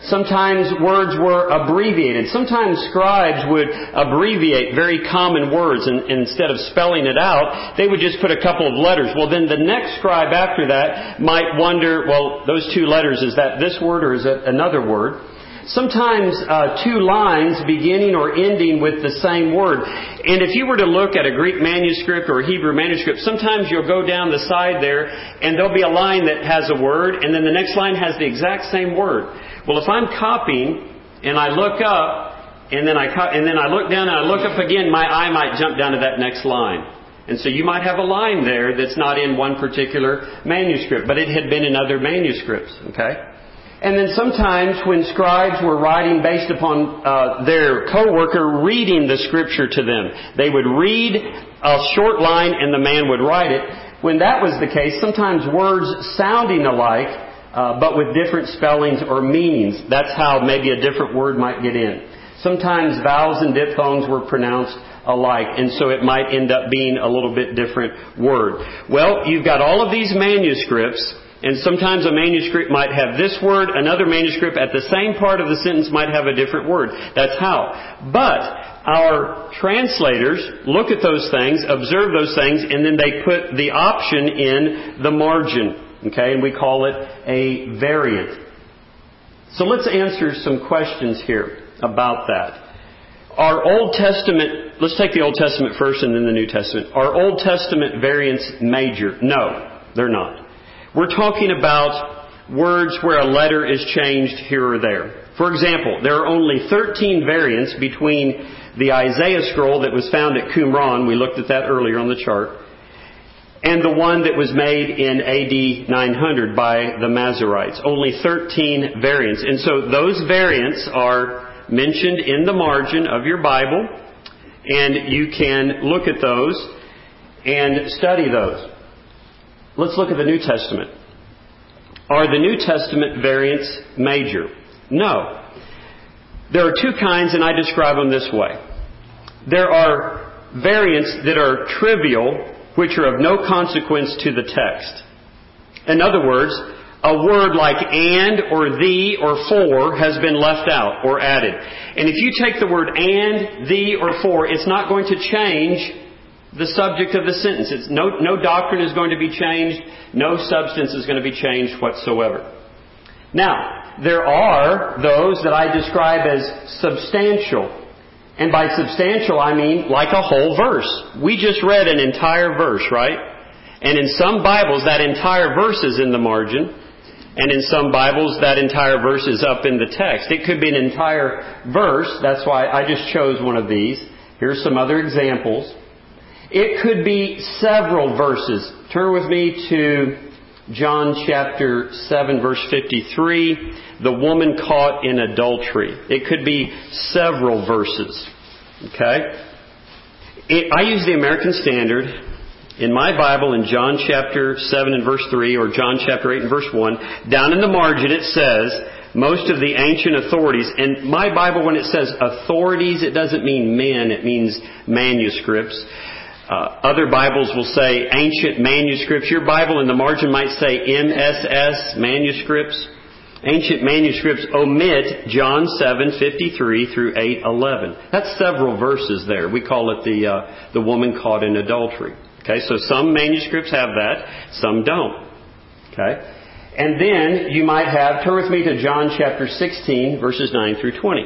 Sometimes words were abbreviated. Sometimes scribes would abbreviate very common words, and, and instead of spelling it out, they would just put a couple of letters. Well, then the next scribe after that might wonder, well, those two letters, is that this word or is it another word? Sometimes uh, two lines beginning or ending with the same word. And if you were to look at a Greek manuscript or a Hebrew manuscript, sometimes you'll go down the side there and there'll be a line that has a word and then the next line has the exact same word. Well, if I'm copying and I look up and then I co- and then I look down and I look up again, my eye might jump down to that next line. And so you might have a line there that's not in one particular manuscript, but it had been in other manuscripts. Okay? And then sometimes when scribes were writing based upon uh, their co-worker reading the Scripture to them, they would read a short line and the man would write it. When that was the case, sometimes words sounding alike, uh, but with different spellings or meanings. That's how maybe a different word might get in. Sometimes vowels and diphthongs were pronounced alike, and so it might end up being a little bit different word. Well, you've got all of these manuscripts. And sometimes a manuscript might have this word, another manuscript at the same part of the sentence might have a different word. That's how. But our translators look at those things, observe those things, and then they put the option in the margin. Okay, and we call it a variant. So let's answer some questions here about that. Are Old Testament, let's take the Old Testament first and then the New Testament. Are Old Testament variants major? No, they're not. We're talking about words where a letter is changed here or there. For example, there are only thirteen variants between the Isaiah scroll that was found at Qumran, we looked at that earlier on the chart, and the one that was made in A D nine hundred by the Masoretes. Only thirteen variants. And so those variants are mentioned in the margin of your Bible, and you can look at those and study those. Let's look at the New Testament. Are the New Testament variants major? No. There are two kinds, and I describe them this way. There are variants that are trivial, which are of no consequence to the text. In other words, a word like and or the or for has been left out or added. And if you take the word and, the, or for, it's not going to change the subject of the sentence. It's no, no doctrine is going to be changed. No substance is going to be changed whatsoever. Now, there are those that I describe as substantial. And by substantial, I mean like a whole verse. We just read an entire verse, right? And in some Bibles, that entire verse is in the margin. And in some Bibles, that entire verse is up in the text. It could be an entire verse. That's why I just chose one of these. Here's some other examples. It could be several verses. Turn with me to John chapter seven, verse fifty-three. The woman caught in adultery. It could be several verses. Okay? It, I use the American Standard. In my Bible, in John chapter seven and verse three, or John chapter eight and verse one, down in the margin it says, most of the ancient authorities, and my Bible, when it says authorities, it doesn't mean men, it means manuscripts. Uh, other Bibles will say ancient manuscripts. Your Bible in the margin might say M S S, manuscripts. Ancient manuscripts omit John seven fifty-three through eight eleven. That's several verses there. We call it the uh, the woman caught in adultery. Okay, so some manuscripts have that, some don't. Okay, and then you might have, turn with me to John chapter sixteen, verses nine through twenty.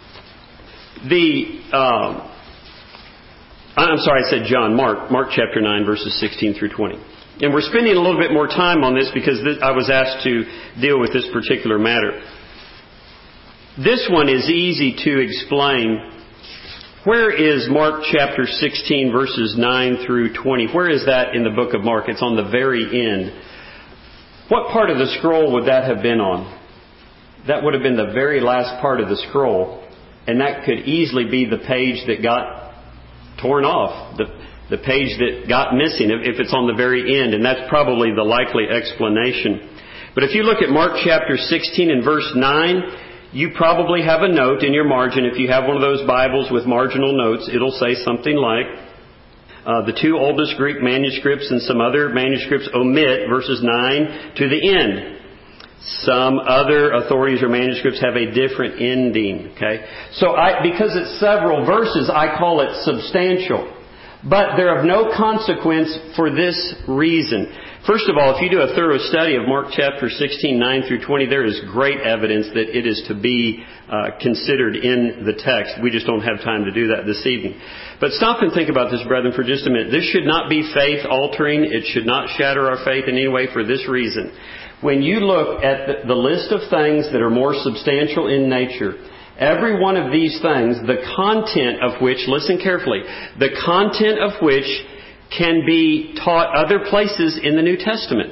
The um, I'm sorry, I said John. Mark. Mark chapter nine, verses sixteen through twenty. And we're spending a little bit more time on this because this, I was asked to deal with this particular matter. This one is easy to explain. Where is Mark chapter sixteen, verses nine through twenty? Where is that in the book of Mark? It's on the very end. What part of the scroll would that have been on? That would have been the very last part of the scroll. And that could easily be the page that got torn off, the, the page that got missing, if, if it's on the very end, and that's probably the likely explanation. But if you look at Mark chapter sixteen and verse nine, you probably have a note in your margin. If you have one of those Bibles with marginal notes, it'll say something like, uh, the two oldest Greek manuscripts and some other manuscripts omit verses nine to the end. Some other authorities or manuscripts have a different ending. Okay, so I, because it's several verses, I call it substantial. But they're of no consequence for this reason. First of all, if you do a thorough study of Mark chapter sixteen, nine through twenty, there is great evidence that it is to be uh, considered in the text. We just don't have time to do that this evening. But stop and think about this, brethren, for just a minute. This should not be faith-altering. It should not shatter our faith in any way for this reason. When you look at the, the list of things that are more substantial in nature, every one of these things, the content of which, listen carefully, the content of which can be taught other places in the New Testament.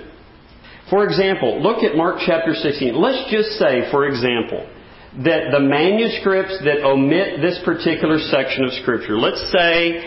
For example, look at Mark chapter sixteen. Let's just say, for example, that the manuscripts that omit this particular section of Scripture, let's say,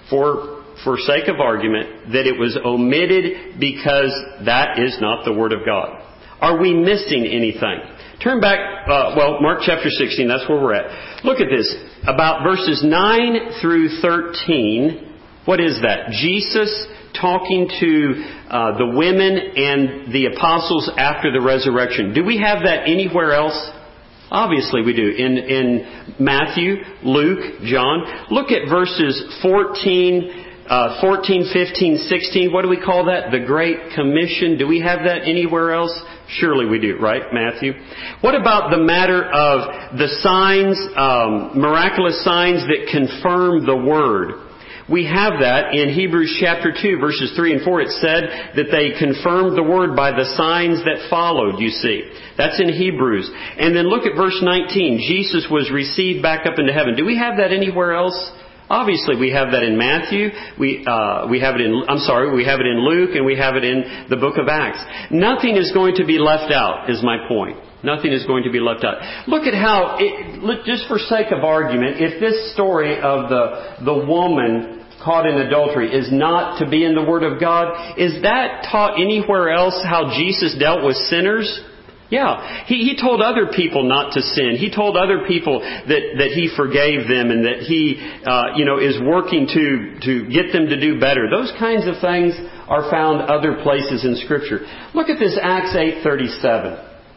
for for sake of argument, that it was omitted because that is not the Word of God. Are we missing anything? Turn back, uh, well, Mark chapter sixteen, that's where we're at. Look at this. About verses nine through thirteen, what is that? Jesus talking to uh, the women and the apostles after the resurrection. Do we have that anywhere else? Obviously we do. In, in Matthew, Luke, John. Look at verses fourteen, uh, fourteen, fifteen, sixteen. What do we call that? The Great Commission. Do we have that anywhere else? Surely we do, right, Matthew? What about the matter of the signs, um, miraculous signs that confirm the Word? We have that in Hebrews chapter two, verses three and four. It said that they confirmed the Word by the signs that followed, you see. That's in Hebrews. And then look at verse nineteen. Jesus was received back up into heaven. Do we have that anywhere else? Obviously, we have that in Matthew. We uh, we have it in. I'm sorry, we have it in Luke, and we have it in the book of Acts. Nothing is going to be left out, is my point. Nothing is going to be left out. Look at how, it, look, just for sake of argument, if this story of the the woman caught in adultery is not to be in the Word of God, is that taught anywhere else how Jesus dealt with sinners? Yeah. He, he told other people not to sin. He told other people that, that He forgave them and that He, uh, you know, is working to, to get them to do better. Those kinds of things are found other places in Scripture. Look at this Acts eight thirty-seven.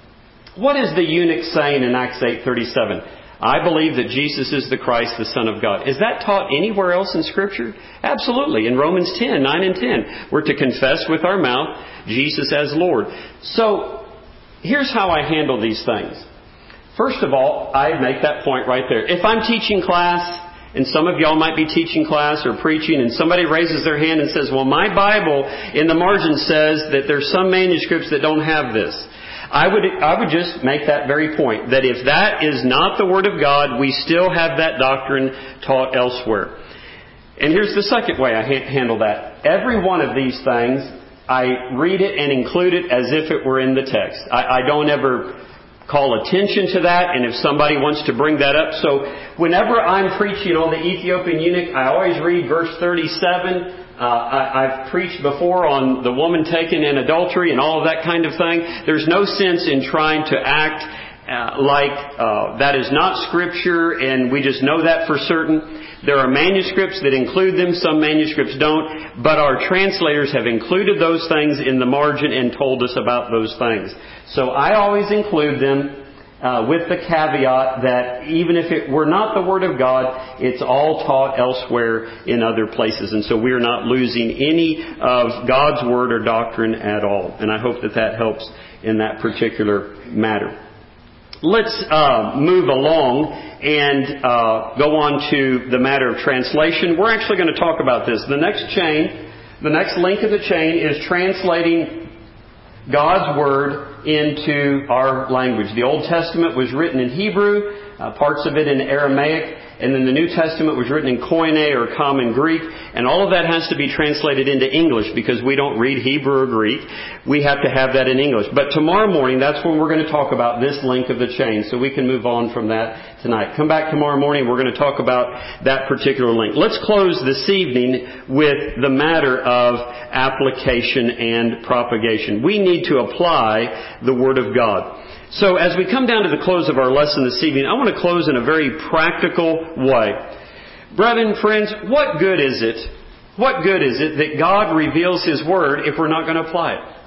What is the eunuch saying in Acts eight thirty-seven? I believe that Jesus is the Christ, the Son of God. Is that taught anywhere else in Scripture? Absolutely. In Romans ten, nine and ten, we're to confess with our mouth Jesus as Lord. So, here's how I handle these things. First of all, I make that point right there. If I'm teaching class, and some of y'all might be teaching class or preaching, and somebody raises their hand and says, well, my Bible in the margin says that there's some manuscripts that don't have this. I would I would just make that very point, that if that is not the Word of God, we still have that doctrine taught elsewhere. And here's the second way I ha- handle that. Every one of these things, I read it and include it as if it were in the text. I, I don't ever call attention to that, and if somebody wants to bring that up. So whenever I'm preaching on the Ethiopian eunuch, I always read verse thirty-seven. Uh, I, I've preached before on the woman taken in adultery and all of that kind of thing. There's no sense in trying to act uh, like uh, that is not Scripture and we just know that for certain. There are manuscripts that include them, some manuscripts don't, but our translators have included those things in the margin and told us about those things. So I always include them uh, with the caveat that even if it were not the Word of God, it's all taught elsewhere in other places. And so we're not losing any of God's Word or doctrine at all. And I hope that that helps in that particular matter. Let's uh, move along and uh, go on to the matter of translation. We're actually going to talk about this. The next chain, the next link of the chain is translating God's Word into our language. The Old Testament was written in Hebrew, uh, parts of it in Aramaic, and then the New Testament was written in Koine or Common Greek, and all of that has to be translated into English because we don't read Hebrew or Greek. We have to have that in English. But tomorrow morning, that's when we're going to talk about this link of the chain, so we can move on from that tonight. Come back tomorrow morning, we're going to talk about that particular link. Let's close this evening with the matter of application and propagation. We need to apply the Word of God. So as we come down to the close of our lesson this evening, I want to close in a very practical way. Brethren, friends, what good is it, what good is it that God reveals His Word if we're not going to apply it?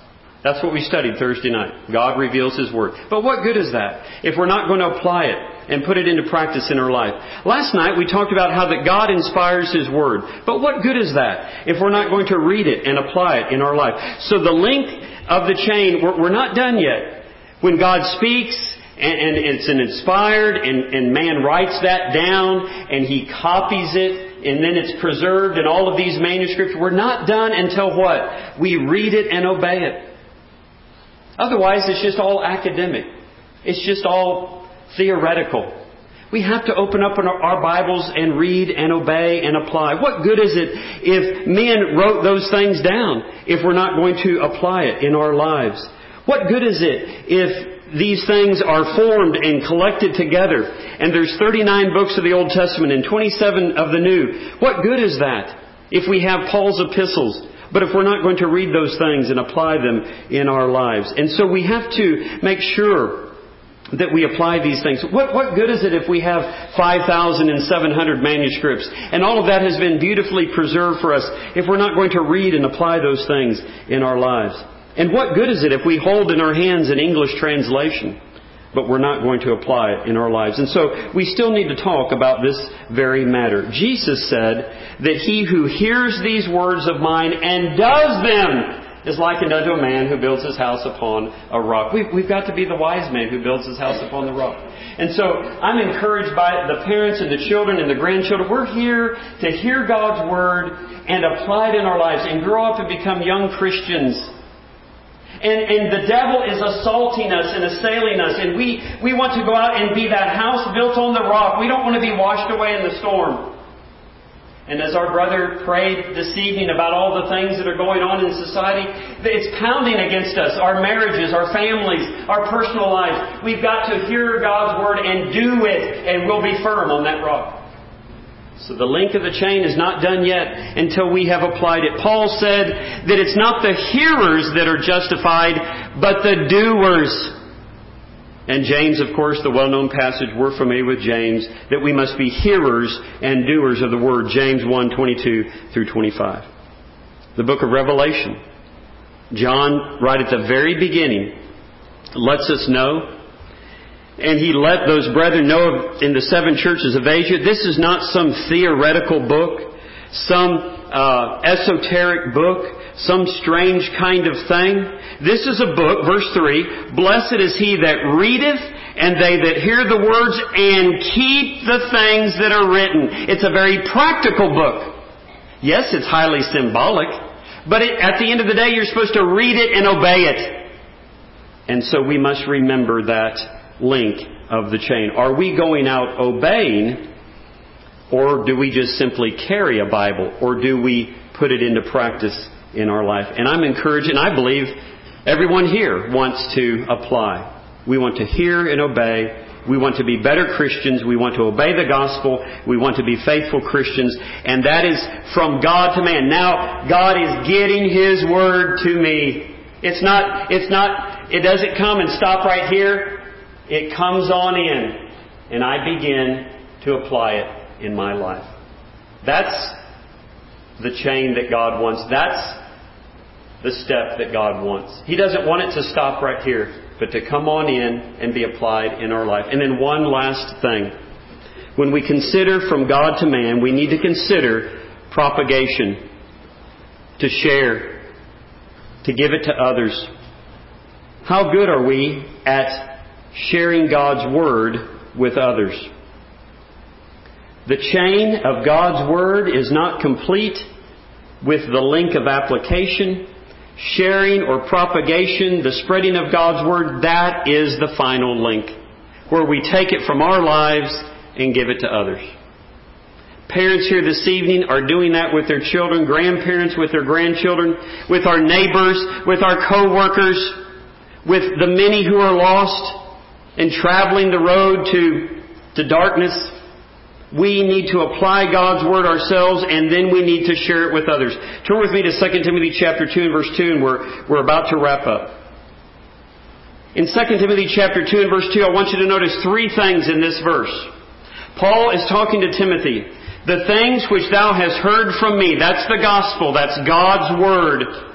That's what we studied Thursday night. God reveals His Word. But what good is that if we're not going to apply it and put it into practice in our life? Last night we talked about how that God inspires His Word. But what good is that if we're not going to read it and apply it in our life? So the link of the chain, we're, we're not done yet. When God speaks, and, and it's an inspired, and, and man writes that down, and he copies it, and then it's preserved in all of these manuscripts. We're not done until what? We read it and obey it. Otherwise, it's just all academic. It's just all theoretical. We have to open up our Bibles and read and obey and apply. What good is it if men wrote those things down if we're not going to apply it in our lives? What good is it if these things are formed and collected together and there's thirty-nine books of the Old Testament and twenty-seven of the New? What good is that if we have Paul's epistles? But if we're not going to read those things and apply them in our lives. And so we have to make sure that we apply these things. What, what good is it if we have five thousand seven hundred manuscripts and all of that has been beautifully preserved for us if we're not going to read and apply those things in our lives? And what good is it if we hold in our hands an English translation, but we're not going to apply it in our lives? And so we still need to talk about this very matter. Jesus said that he who hears these words of mine and does them is likened unto a man who builds his house upon a rock. We've, we've got to be the wise man who builds his house upon the rock. And so I'm encouraged by the parents and the children and the grandchildren. We're here to hear God's Word and apply it in our lives and grow up and become young Christians. And, and the devil is assaulting us and assailing us. And we, we want to go out and be that house built on the rock. We don't want to be washed away in the storm. And as our brother prayed this evening about all the things that are going on in society, it's pounding against us. Our marriages, our families, our personal lives. We've got to hear God's Word and do it. And we'll be firm on that rock. So the link of the chain is not done yet until we have applied it. Paul said that it's not the hearers that are justified, but the doers. And James, of course, the well-known passage, we're familiar with James, that we must be hearers and doers of the Word. James one, twenty-two through twenty-five. The book of Revelation. John, right at the very beginning, lets us know, and he let those brethren know in the seven churches of Asia, this is not some theoretical book, some uh, esoteric book, some strange kind of thing. This is a book, verse three, blessed is he that readeth, and they that hear the words, and keep the things that are written. It's a very practical book. Yes, it's highly symbolic, but it, at the end of the day, you're supposed to read it and obey it. And so we must remember that link of the chain. Are we going out obeying, or do we just simply carry a Bible, or do we put it into practice in our life? And I'm encouraged, and I believe everyone here wants to apply. We want to hear and obey. We want to be better Christians. We want to obey the gospel. We want to be faithful Christians. And that is from God to man. Now, God is getting His Word to me. It's not, it's not, it doesn't come and stop right here. It comes on in, and I begin to apply it in my life. That's the chain that God wants. That's the step that God wants. He doesn't want it to stop right here, but to come on in and be applied in our life. And then one last thing. When we consider from God to man, we need to consider propagation, to share, to give it to others. How good are we at sharing God's Word with others? The chain of God's Word is not complete with the link of application, sharing or propagation, the spreading of God's Word. That is the final link, where we take it from our lives and give it to others. Parents here this evening are doing that with their children, grandparents with their grandchildren, with our neighbors, with our co-workers, with the many who are lost and traveling the road to, to darkness. We need to apply God's Word ourselves, and then we need to share it with others. Turn with me to Second Timothy chapter two and verse two, and we're, we're about to wrap up. In Second Timothy chapter two and verse two, I want you to notice three things in this verse. Paul is talking to Timothy. The things which thou hast heard from me, that's the gospel, that's God's Word.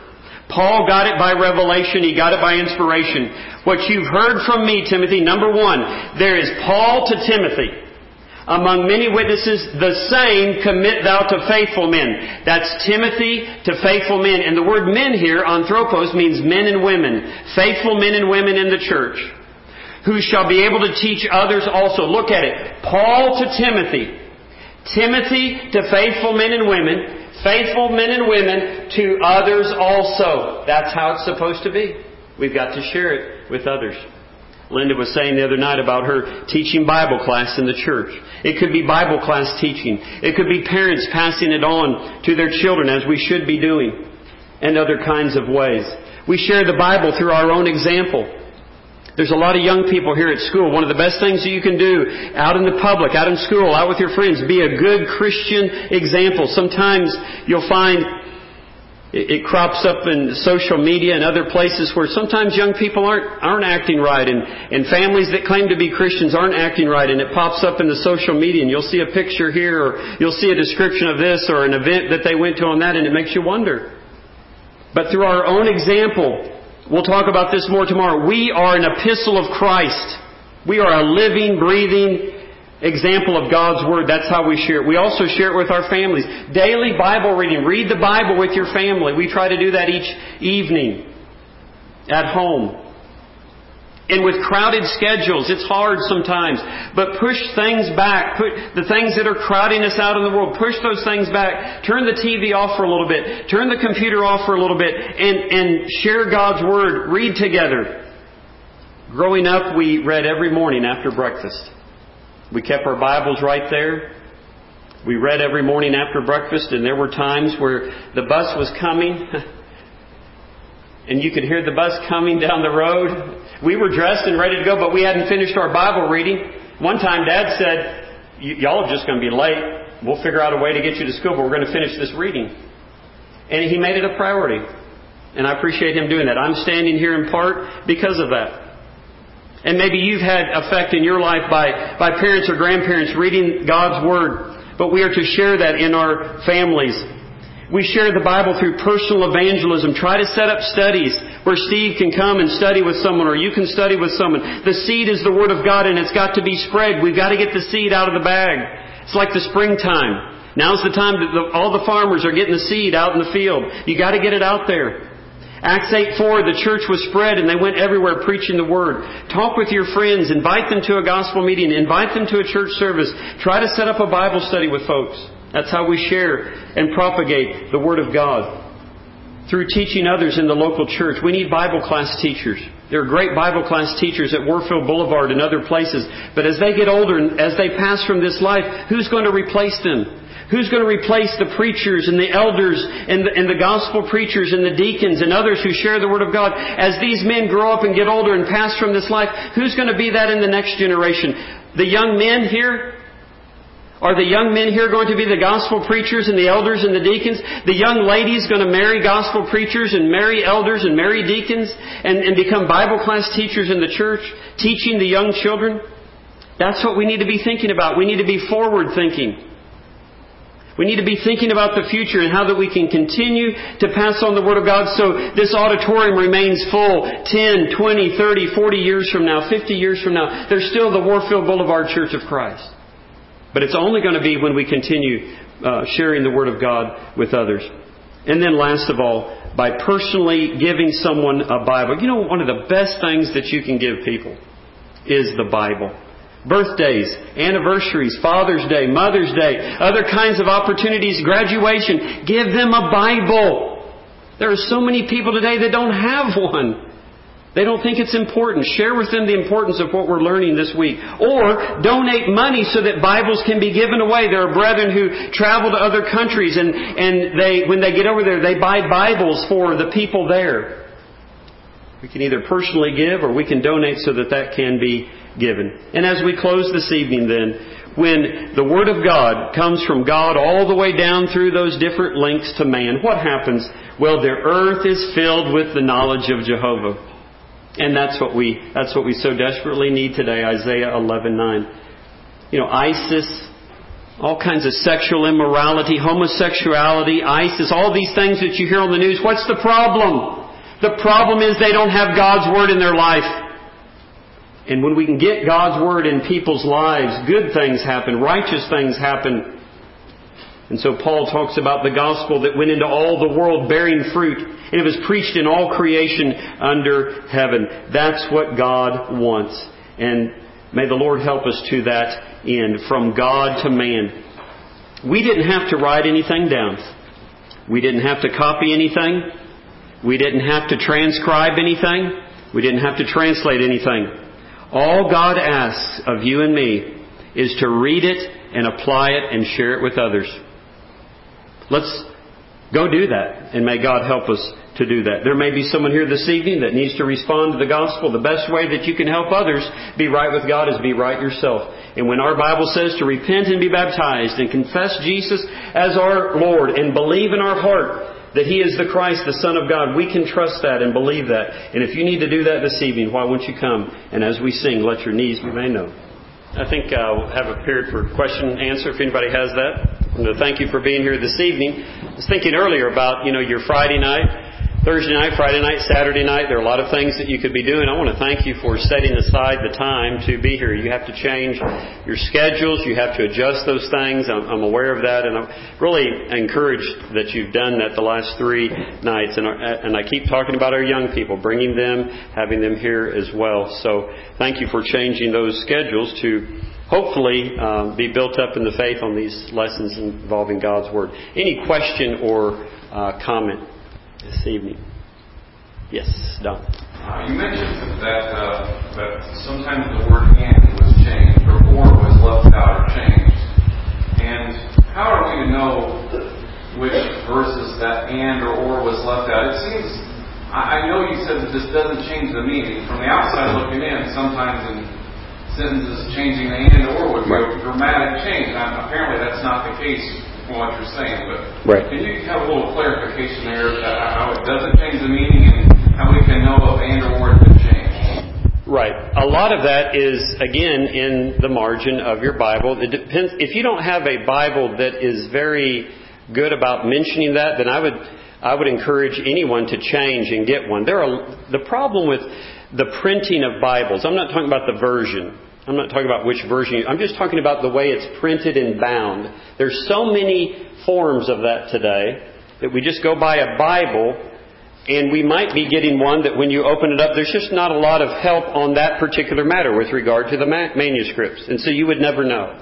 Paul got it by revelation. He got it by inspiration. What you've heard from me, Timothy, number one, there is Paul to Timothy. Among many witnesses, the same commit thou to faithful men. That's Timothy to faithful men. And the word men here, anthropos, means men and women. Faithful men and women in the church. Who shall be able to teach others also. Look at it. Paul to Timothy. Timothy to faithful men and women. Faithful men and women to others also. That's how it's supposed to be. We've got to share it with others. Linda was saying the other night about her teaching Bible class in the church. It could be Bible class teaching. It could be parents passing it on to their children, as we should be doing, and other kinds of ways. We share the Bible through our own example. There's a lot of young people here at school. One of the best things that you can do out in the public, out in school, out with your friends, be a good Christian example. Sometimes you'll find it crops up in social media and other places where sometimes young people aren't aren't acting right, and, and families that claim to be Christians aren't acting right, and it pops up in the social media, and you'll see a picture here, or you'll see a description of this, or an event that they went to on that, and it makes you wonder. But through our own example, we'll talk about this more tomorrow. We are an epistle of Christ. We are a living, breathing example of God's Word. That's how we share it. We also share it with our families. Daily Bible reading. Read the Bible with your family. We try to do that each evening at home. And with crowded schedules, it's hard sometimes. But push things back. Put the things that are crowding us out in the world, push those things back. Turn the T V off for a little bit. Turn the computer off for a little bit. And, and share God's Word. Read together. Growing up, we read every morning after breakfast. We kept our Bibles right there. We read every morning after breakfast, and there were times where the bus was coming, and you could hear the bus coming down the road. We were dressed and ready to go, but we hadn't finished our Bible reading. One time Dad said, y'all are just going to be late. We'll figure out a way to get you to school, but we're going to finish this reading. And he made it a priority. And I appreciate him doing that. I'm standing here in part because of that. And maybe you've had effect in your life by, by parents or grandparents reading God's Word. But we are to share that in our families. We share the Bible through personal evangelism. Try to set up studies where Steve can come and study with someone, or you can study with someone. The seed is the Word of God, and it's got to be spread. We've got to get the seed out of the bag. It's like the springtime. Now's the time that the, all the farmers are getting the seed out in the field. You got to get it out there. Acts eight four, the church was spread and they went everywhere preaching the Word. Talk with your friends. Invite them to a gospel meeting. Invite them to a church service. Try to set up a Bible study with folks. That's how we share and propagate the Word of God. Through teaching others in the local church. We need Bible class teachers. There are great Bible class teachers at Warfield Boulevard and other places. But as they get older and as they pass from this life, who's going to replace them? Who's going to replace the preachers and the elders and the, and the gospel preachers and the deacons and others who share the Word of God? As these men grow up and get older and pass from this life, who's going to be that in the next generation? The young men here? Are the young men here going to be the gospel preachers and the elders and the deacons? The young ladies going to marry gospel preachers and marry elders and marry deacons and, and become Bible class teachers in the church, teaching the young children? That's what we need to be thinking about. We need to be forward thinking. We need to be thinking about the future and how that we can continue to pass on the Word of God so this auditorium remains full ten, twenty, thirty, forty years from now, fifty years from now. There's still the Warfield Boulevard Church of Christ. But it's only going to be when we continue uh, sharing the Word of God with others. And then last of all, by personally giving someone a Bible. You know, one of the best things that you can give people is the Bible. Birthdays, anniversaries, Father's Day, Mother's Day, other kinds of opportunities, graduation. Give them a Bible. There are so many people today that don't have one. They don't think it's important. Share with them the importance of what we're learning this week. Or donate money so that Bibles can be given away. There are brethren who travel to other countries and, and they, when they get over there, they buy Bibles for the people there. We can either personally give or we can donate so that that can be given. And as we close this evening then, when the Word of God comes from God all the way down through those different links to man, what happens? Well, the earth is filled with the knowledge of Jehovah. And that's what we that's what we so desperately need today, Isaiah eleven nine. You know, ISIS, all kinds of sexual immorality, homosexuality, ISIS, all these things that you hear on the news. What's the problem? The problem is they don't have God's Word in their life. And when we can get God's Word in people's lives, good things happen, righteous things happen. And so Paul talks about the gospel that went into all the world bearing fruit. And it was preached in all creation under heaven. That's what God wants. And may the Lord help us to that end, from God to man. We didn't have to write anything down. We didn't have to copy anything. We didn't have to transcribe anything. We didn't have to translate anything. All God asks of you and me is to read it and apply it and share it with others. Let's go do that, and may God help us to do that. There may be someone here this evening that needs to respond to the gospel. The best way that you can help others be right with God is be right yourself. And when our Bible says to repent and be baptized and confess Jesus as our Lord and believe in our heart that He is the Christ, the Son of God, we can trust that and believe that. And if you need to do that this evening, why won't you come? And as we sing, let your needs be made known. I think I'll have a period for question and answer if anybody has that. And thank you for being here this evening. I was thinking earlier about, you know, your Friday night, Thursday night, Friday night, Saturday night. There are a lot of things that you could be doing. I want to thank you for setting aside the time to be here. You have to change your schedules. You have to adjust those things. I'm, I'm aware of that. And I'm really encouraged that you've done that the last three nights. And, and I keep talking about our young people, bringing them, having them here as well. So thank you for changing those schedules to hopefully um, be built up in the faith on these lessons involving God's Word. Any question or uh, comment this evening? Yes, Don. Uh, you mentioned that uh, that sometimes the word "and" was changed, or "or" was left out or changed. And how are we to know which verses that "and" or "or" was left out? It seems, I, I know you said that this doesn't change the meaning. From the outside looking in, sometimes in sentences changing the "and" or would be a dramatic change. And apparently that's not the case from what you're saying. But right. Can you have a little clarification there of how it doesn't change the meaning and how we can know if "and" or "or" has been changed? Right. A lot of that is, again, in the margin of your Bible. It depends. If you don't have a Bible that is very good about mentioning that, then I would I would encourage anyone to change and get one. There are the problem with the printing of Bibles. I'm not talking about the version. I'm not talking about which version. I'm just talking about the way it's printed and bound. There's so many forms of that today that we just go buy a Bible and we might be getting one that when you open it up, there's just not a lot of help on that particular matter with regard to the manuscripts. And so you would never know.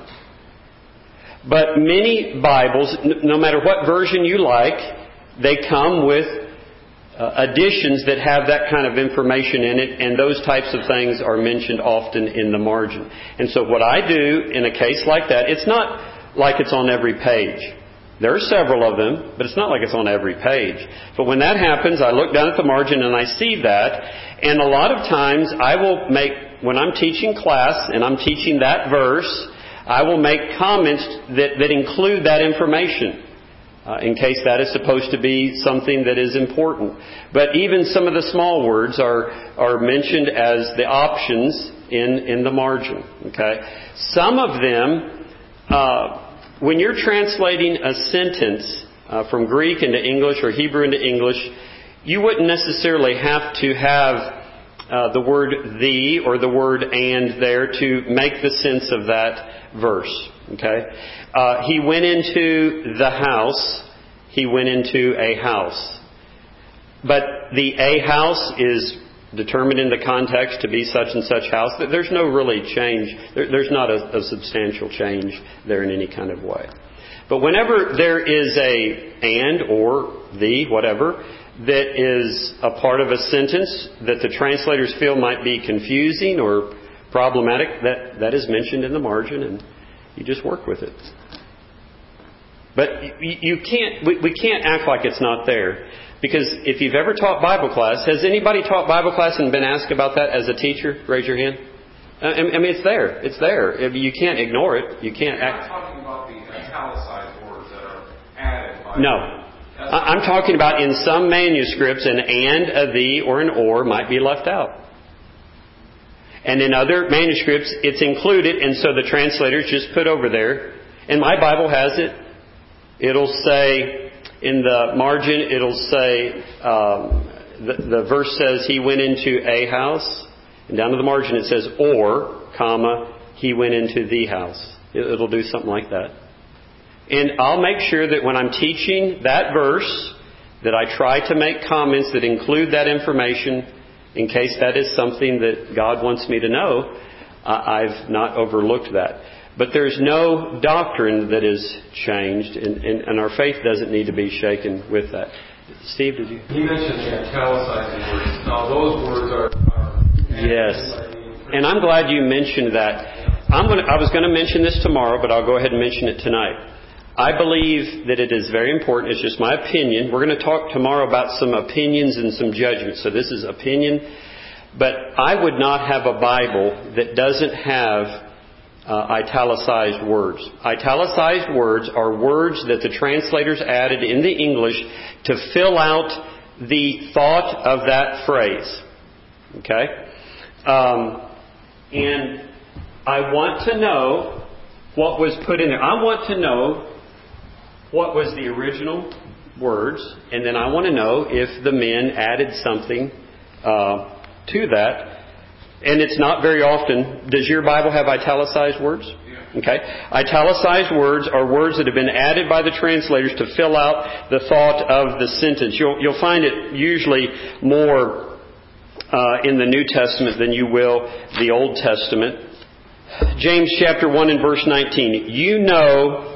But many Bibles, no matter what version you like, they come with Uh, additions that have that kind of information in it, and those types of things are mentioned often in the margin. And so what I do in a case like that, it's not like it's on every page. There are several of them, but it's not like it's on every page. But when that happens, I look down at the margin and I see that, and a lot of times I will make, when I'm teaching class and I'm teaching that verse, I will make comments that, that include that information. Uh, in case that is supposed to be something that is important. But even some of the small words are are mentioned as the options in, in the margin. Okay, some of them, uh, when you're translating a sentence uh, from Greek into English or Hebrew into English, you wouldn't necessarily have to have uh, the word "the" or the word "and" there to make the sense of that verse. Okay, uh, he went into the house. He went into a house. But the "a house" is determined in the context to be such and such house. There's no really change. There, there's not a, a substantial change there in any kind of way. But whenever there is a "and" or "the," whatever, that is a part of a sentence that the translators feel might be confusing or problematic, that, that is mentioned in the margin, and you just work with it. But you, you can't, we, we can't act like it's not there. Because if you've ever taught Bible class, has anybody taught Bible class and been asked about that as a teacher? Raise your hand. I mean, it's there. It's there. You can't ignore it. You can't You're act. not talking about the italicized words that are added by No. I'm talking about in some manuscripts an "and," a "the," or an "or" might be left out. And in other manuscripts, it's included, and so the translators just put over there. And my Bible has it. It'll say, in the margin, it'll say, um, the, the verse says he went into a house, and down to the margin it says or, comma, he went into the house. It, it'll do something like that. And I'll make sure that when I'm teaching that verse, that I try to make comments that include that information in case that is something that God wants me to know. Uh, I've not overlooked that. But there's no doctrine that is changed, and, and, and our faith doesn't need to be shaken with that. Steve, did you? He mentioned the italicizing words. Now, those words are... are yes. And I'm glad you mentioned that. I'm going to, I was going to mention this tomorrow, but I'll go ahead and mention it tonight. I believe that it is very important. It's just my opinion. We're going to talk tomorrow about some opinions and some judgments. So this is opinion. But I would not have a Bible that doesn't have uh, italicized words. Italicized words are words that the translators added in the English to fill out the thought of that phrase. Okay? Um, and I want to know what was put in there. I want to know what was the original words, and then I want to know if the men added something uh, to that. And it's not very often. Does your Bible have italicized words? Okay. Italicized words are words that have been added by the translators to fill out the thought of the sentence. You'll, you'll find it usually more uh, in the New Testament than you will the Old Testament. James chapter one and verse nineteen. You know,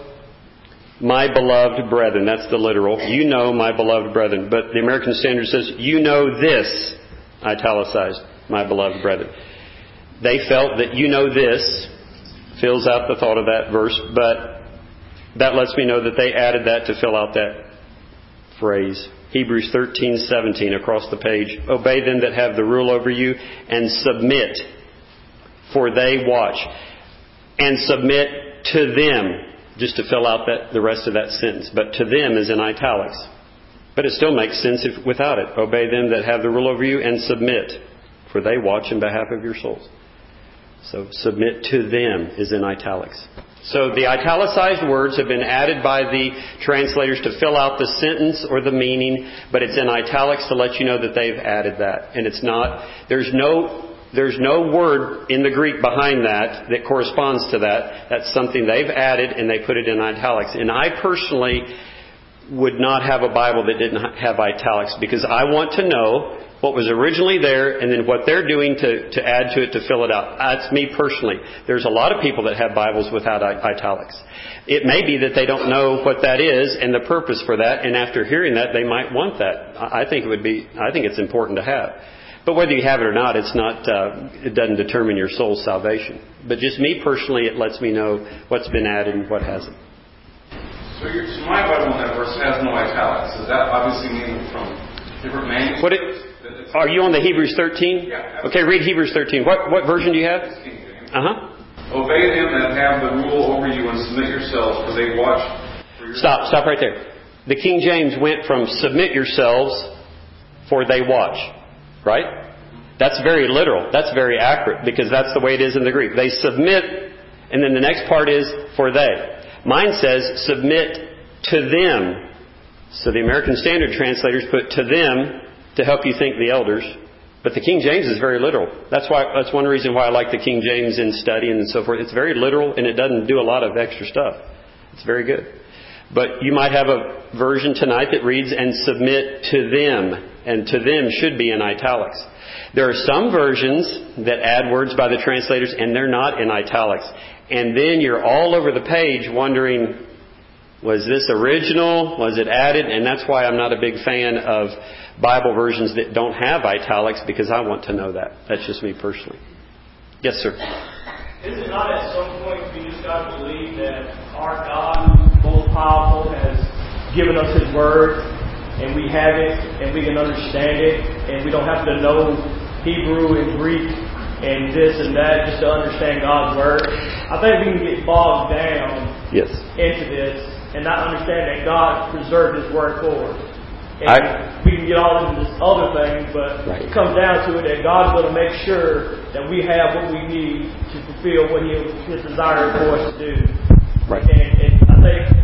my beloved brethren. That's the literal. You know, my beloved brethren. But the American Standard says, you know this, italicized, my beloved brethren. They felt that you know this fills out the thought of that verse, but that lets me know that they added that to fill out that phrase. Hebrews thirteen seventeen across the page. Obey them that have the rule over you and submit, for they watch. And submit to them, just to fill out that the rest of that sentence. But to them is in italics. But it still makes sense if, without it. Obey them that have the rule over you and submit, for they watch in behalf of your souls. So submit to them is in italics. So the italicized words have been added by the translators to fill out the sentence or the meaning, but it's in italics to let you know that they've added that. And it's not, there's no There's no word in the Greek behind that that corresponds to that. That's something they've added and they put it in italics. And I personally would not have a Bible that didn't have italics because I want to know what was originally there and then what they're doing to, to add to it to fill it out. That's me personally. There's a lot of people that have Bibles without italics. It may be that they don't know what that is and the purpose for that, and after hearing that, they might want that. I think it would be, I think it's important to have. But whether you have it or not, it's not. Uh, it doesn't determine your soul's salvation. But just me personally, it lets me know what's been added and what hasn't. So, your, so my Bible in that verse has no italics. Does that obviously mean from different manuscripts? What it, are you on the Hebrews thirteen? Yeah. Okay, read Hebrews thirteen. What what version do you have? King James. Uh huh. Obey them that have the rule over you and submit yourselves, for they watch for your... Stop. Stop right there. The King James went from submit yourselves, for they watch. Right? That's very literal. That's very accurate because that's the way it is in the Greek. They submit, and then the next part is for they. Mine says submit to them. So the American Standard translators put to them to help you think the elders. But the King James is very literal. That's why. That's one reason why I like the King James in studying and so forth. It's very literal and it doesn't do a lot of extra stuff. It's very good. But you might have a version tonight that reads and submit to them. And to them should be in italics. There are some versions that add words by the translators and they're not in italics. And then you're all over the page wondering, was this original? Was it added? And that's why I'm not a big fan of Bible versions that don't have italics because I want to know that. That's just me personally. Yes, sir. Is it not at some point we just got to believe that our God, who's most powerful, has given us His Word, and we have it, and we can understand it, and we don't have to know Hebrew and Greek and this and that just to understand God's Word? I think we can get bogged down yes. into this and not understand that God preserved His Word for us. And I, we can get all into this other thing, but right. It comes down to it that God's going to make sure that we have what we need to fulfill what He His desire for us to do. Right. And, and I think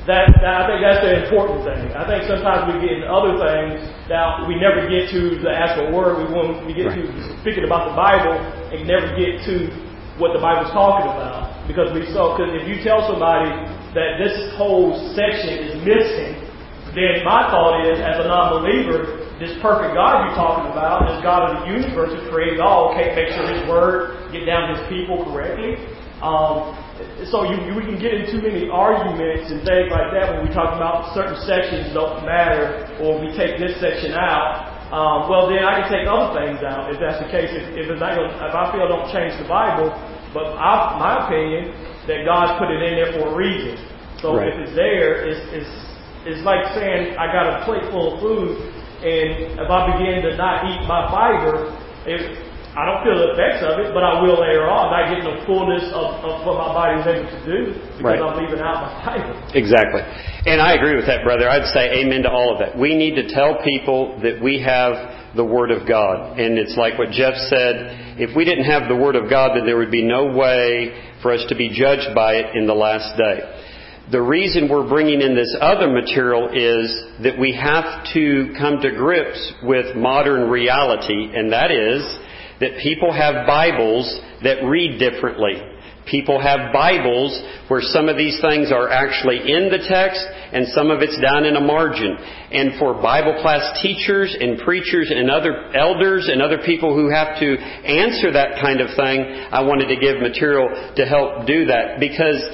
that, that I think that's the important thing. I think sometimes we get into other things that we never get to the actual word. We want we get right. to speaking about the Bible and never get to what the Bible's talking about. Because we saw, because if you tell somebody that this whole section is missing, then my thought is, as a non-believer, this perfect God you're talking about, this God of the universe who created all, can't make sure His word get down to His people correctly. Um, so you, you, we can get into too many arguments and things like that when we talk about certain sections don't matter, or we take this section out. Um, well, then I can take other things out if that's the case. If, if, it's not gonna, if I feel don't change the Bible, but I, my opinion that God's put it in there for a reason. So right. if it's there, it's, it's it's like saying I got a plate full of food, and if I begin to not eat my fiber, it, I don't feel the effects of it, but I will later on. I'm not getting the fullness of, of what my body is able to do because right. I'm leaving out my fiber. Exactly. And I agree with that, brother. I'd say amen to all of that. We need to tell people that we have the Word of God. And it's like what Jeff said, if we didn't have the Word of God, then there would be no way for us to be judged by it in the last day. The reason we're bringing in this other material is that we have to come to grips with modern reality, and that is that people have Bibles that read differently. People have Bibles where some of these things are actually in the text and some of it's down in a margin. And for Bible class teachers and preachers and other elders and other people who have to answer that kind of thing, I wanted to give material to help do that. Because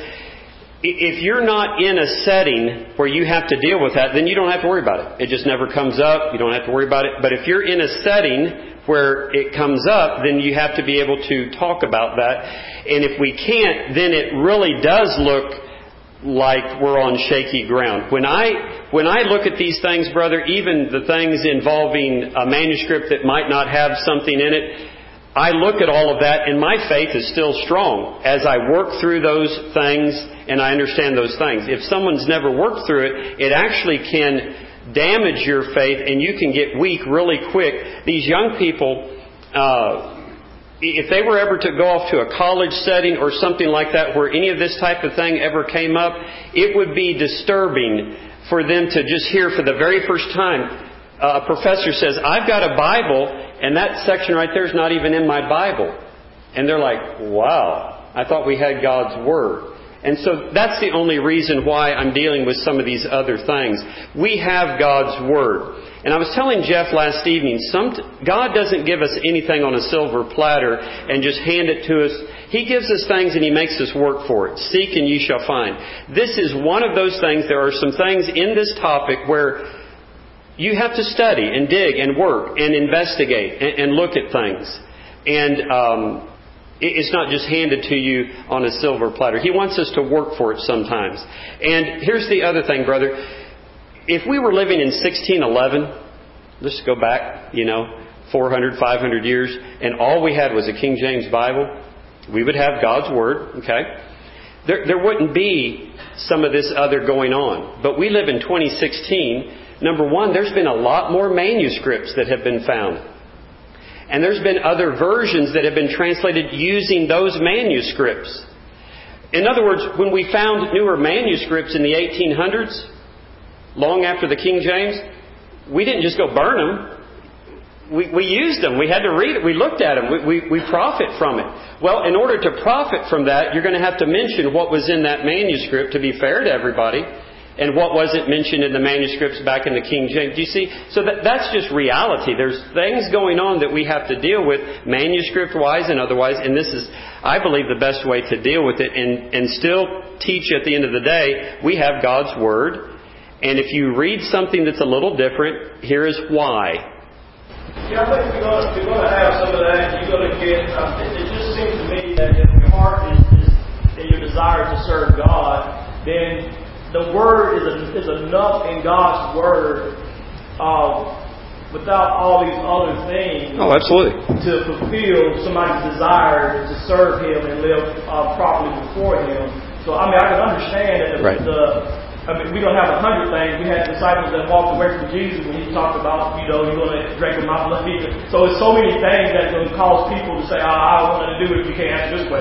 if you're not in a setting where you have to deal with that, then you don't have to worry about it. It just never comes up. You don't have to worry about it. But if you're in a setting where it comes up, then you have to be able to talk about that. And if we can't, then it really does look like we're on shaky ground. When I when I look at these things, brother, even the things involving a manuscript that might not have something in it, I look at all of that and my faith is still strong as I work through those things and I understand those things. If someone's never worked through it, it actually can damage your faith and you can get weak really quick. These young people, uh, if they were ever to go off to a college setting or something like that where any of this type of thing ever came up, it would be disturbing for them to just hear for the very first time uh, a professor says, I've got a Bible and that section right there is not even in my Bible. And they're like, wow, I thought we had God's Word. And so that's the only reason why I'm dealing with some of these other things. We have God's Word. And I was telling Jeff last evening, some, God doesn't give us anything on a silver platter and just hand it to us. He gives us things and He makes us work for it. Seek and you shall find. This is one of those things. There are some things in this topic where you have to study and dig and work and investigate and, and look at things. And um, it's not just handed to you on a silver platter. He wants us to work for it sometimes. And here's the other thing, brother. If we were living in sixteen eleven, let's go back, you know, four hundred, five hundred years, and all we had was a King James Bible, we would have God's Word, okay? There, there wouldn't be some of this other going on. But we live in twenty sixteen. Number one, there's been a lot more manuscripts that have been found. And there's been other versions that have been translated using those manuscripts. In other words, when we found newer manuscripts in the eighteen hundreds, long after the King James, we didn't just go burn them. We, we used them. We had to read it. We looked at them. We, we, we profit from it. Well, in order to profit from that, you're going to have to mention what was in that manuscript to be fair to everybody. And what wasn't mentioned in the manuscripts back in the King James. Do you see? So that, that's just reality. There's things going on that we have to deal with, manuscript-wise and otherwise. And this is, I believe, the best way to deal with it and, and still teach at the end of the day, we have God's Word. And if you read something that's a little different, here is why. Yeah, I think if you're going to, if you're going to have some of that, you're going to get, um, it, it just seems to me that if your heart is, is and your desire to serve God, then the Word is, a, is enough in God's Word uh, without all these other things. Oh, absolutely. To fulfill somebody's desire to serve Him and live uh, properly before Him. So, I mean, I can understand that the, right. the I mean, we don't have a hundred things. We had disciples that walked away from Jesus when He talked about, you know, you're going to drink of my blood. So it's so many things that's going to cause people to say, oh, I don't want to do it if you can't answer this question.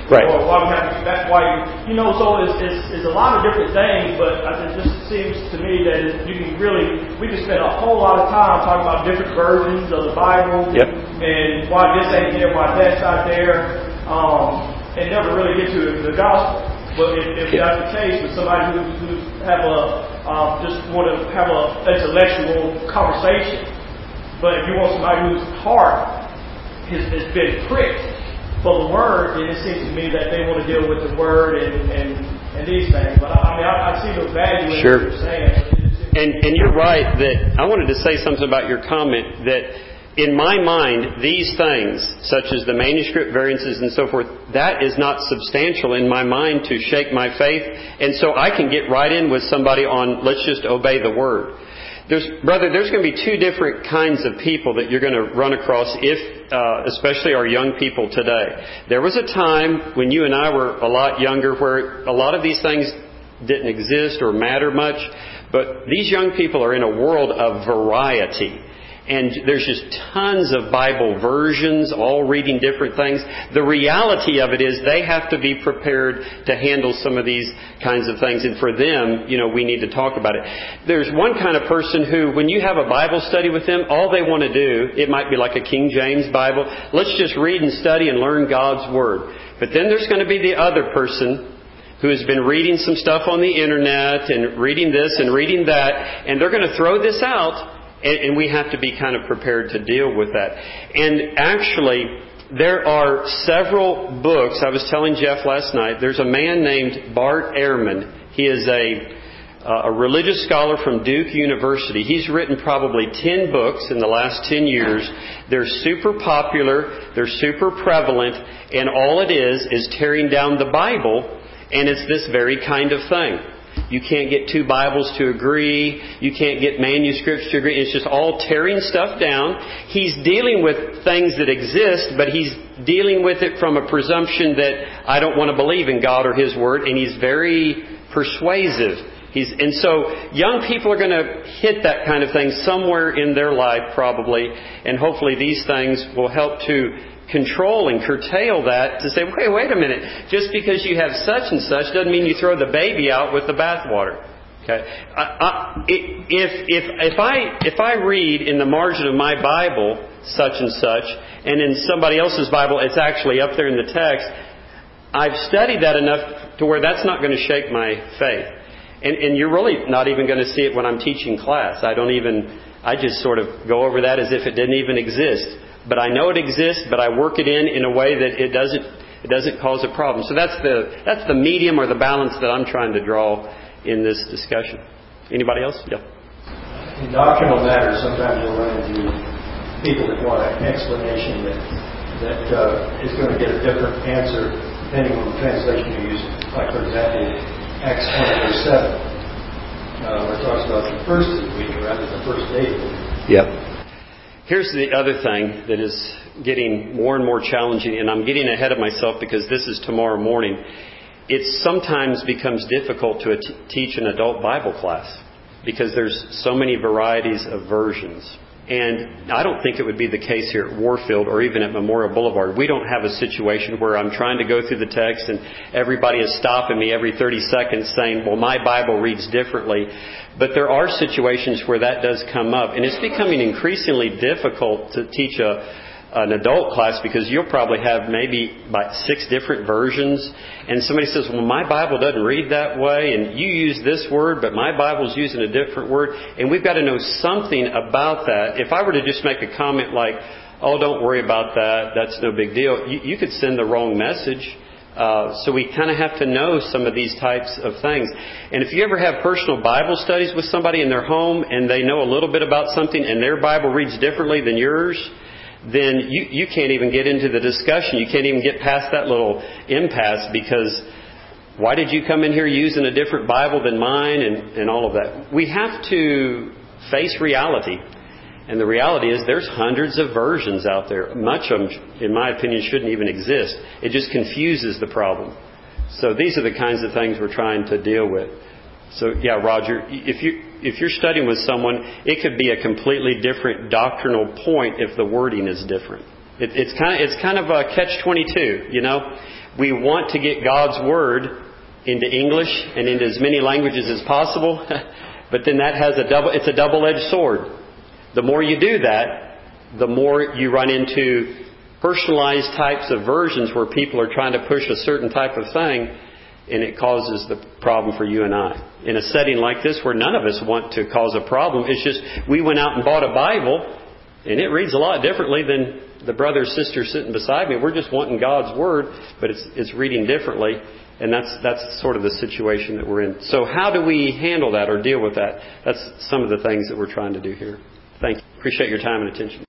Right. Or why we have to, that's why, you, you know, so it's, it's, it's a lot of different things, but it just seems to me that it, you can really, we can spend a whole lot of time talking about different versions of the Bible. Yep. And why this ain't there, why that's not there, um, and never really get to the gospel. But if, if yep. that's the case with somebody who, who have a, uh, just want to have a intellectual conversation, but if you want somebody whose heart has, has been pricked for the Word, then it seems to me that they want to deal with the Word and, and, and these things. But I, I mean, I, I see the value in sure. what you're saying. And, and you're right that I wanted to say something about your comment that in my mind, these things, such as the manuscript variances and so forth, that is not substantial in my mind to shake my faith. And so I can get right in with somebody on, let's just obey the Word. There's, brother, there's going to be two different kinds of people that you're going to run across, if, uh, especially our young people today. There was a time when you and I were a lot younger where a lot of these things didn't exist or matter much, but these young people are in a world of variety. And there's just tons of Bible versions, all reading different things. The reality of it is they have to be prepared to handle some of these kinds of things. And for them, you know, we need to talk about it. There's one kind of person who, when you have a Bible study with them, all they want to do, it might be like a King James Bible, let's just read and study and learn God's Word. But then there's going to be the other person who has been reading some stuff on the internet and reading this and reading that, and they're going to throw this out. And we have to be kind of prepared to deal with that. And actually, there are several books. I was telling Jeff last night, there's a man named Bart Ehrman. He is a, a religious scholar from Duke University. He's written probably ten books in the last ten years. They're super popular. They're super prevalent. And all it is is tearing down the Bible. And it's this very kind of thing. You can't get two Bibles to agree. You can't get manuscripts to agree. It's just all tearing stuff down. He's dealing with things that exist, but he's dealing with it from a presumption that I don't want to believe in God or His Word, and he's very persuasive. He's, and so young people are going to hit that kind of thing somewhere in their life probably, and hopefully these things will help to control and curtail that, to say, wait, wait a minute, just because you have such and such doesn't mean you throw the baby out with the bathwater. Okay, I, I, if if if I if I read in the margin of my Bible such and such, and in somebody else's Bible it's actually up there in the text, I've studied that enough to where that's not going to shake my faith. And, and you're really not even going to see it when I'm teaching class. I don't even, I just sort of go over that as if it didn't even exist. But I know it exists, but I work it in in a way that it doesn't it doesn't cause a problem. So that's the that's the medium or the balance that I'm trying to draw in this discussion. Anybody else? Yeah. In doctrinal matters, sometimes you'll run into people that want an explanation that that uh, is going to get a different answer depending on the translation you're using. Like, for example, Acts twenty verse seven, uh, where it talks about the first of the week, or rather the first day of the week. Yep. Here's the other thing that is getting more and more challenging, and I'm getting ahead of myself because this is tomorrow morning. It sometimes becomes difficult to at- teach an adult Bible class because there's so many varieties of versions. And I don't think it would be the case here at Warfield or even at Memorial Boulevard. We don't have a situation where I'm trying to go through the text and everybody is stopping me every thirty seconds saying, well, my Bible reads differently. But there are situations where that does come up. And it's becoming increasingly difficult to teach a an adult class because you'll probably have maybe about six different versions. And somebody says, well, my Bible doesn't read that way. And you use this word, but my Bible's using a different word. And we've got to know something about that. If I were to just make a comment like, oh, don't worry about that, that's no big deal, you, you could send the wrong message. Uh, so we kind of have to know some of these types of things. And if you ever have personal Bible studies with somebody in their home and they know a little bit about something and their Bible reads differently than yours, then you, you can't even get into the discussion. You can't even get past that little impasse because why did you come in here using a different Bible than mine and, and all of that? We have to face reality. And the reality is there's hundreds of versions out there. Much of them, in my opinion, shouldn't even exist. It just confuses the problem. So these are the kinds of things we're trying to deal with. So, yeah, Roger, if you if you're studying with someone, it could be a completely different doctrinal point if the wording is different. It, it's kind of it's kind of a catch twenty-two. You know, we want to get God's Word into English and into as many languages as possible, but then that has a double. It's a double-edged sword. The more you do that, the more you run into personalized types of versions where people are trying to push a certain type of thing, and it causes the problem for you and I. In a setting like this where none of us want to cause a problem, it's just we went out and bought a Bible, and it reads a lot differently than the brother or sister sitting beside me. We're just wanting God's Word, but it's it's reading differently, and that's that's sort of the situation that we're in. So how do we handle that or deal with that? That's some of the things that we're trying to do here. Thank you. Appreciate your time and attention.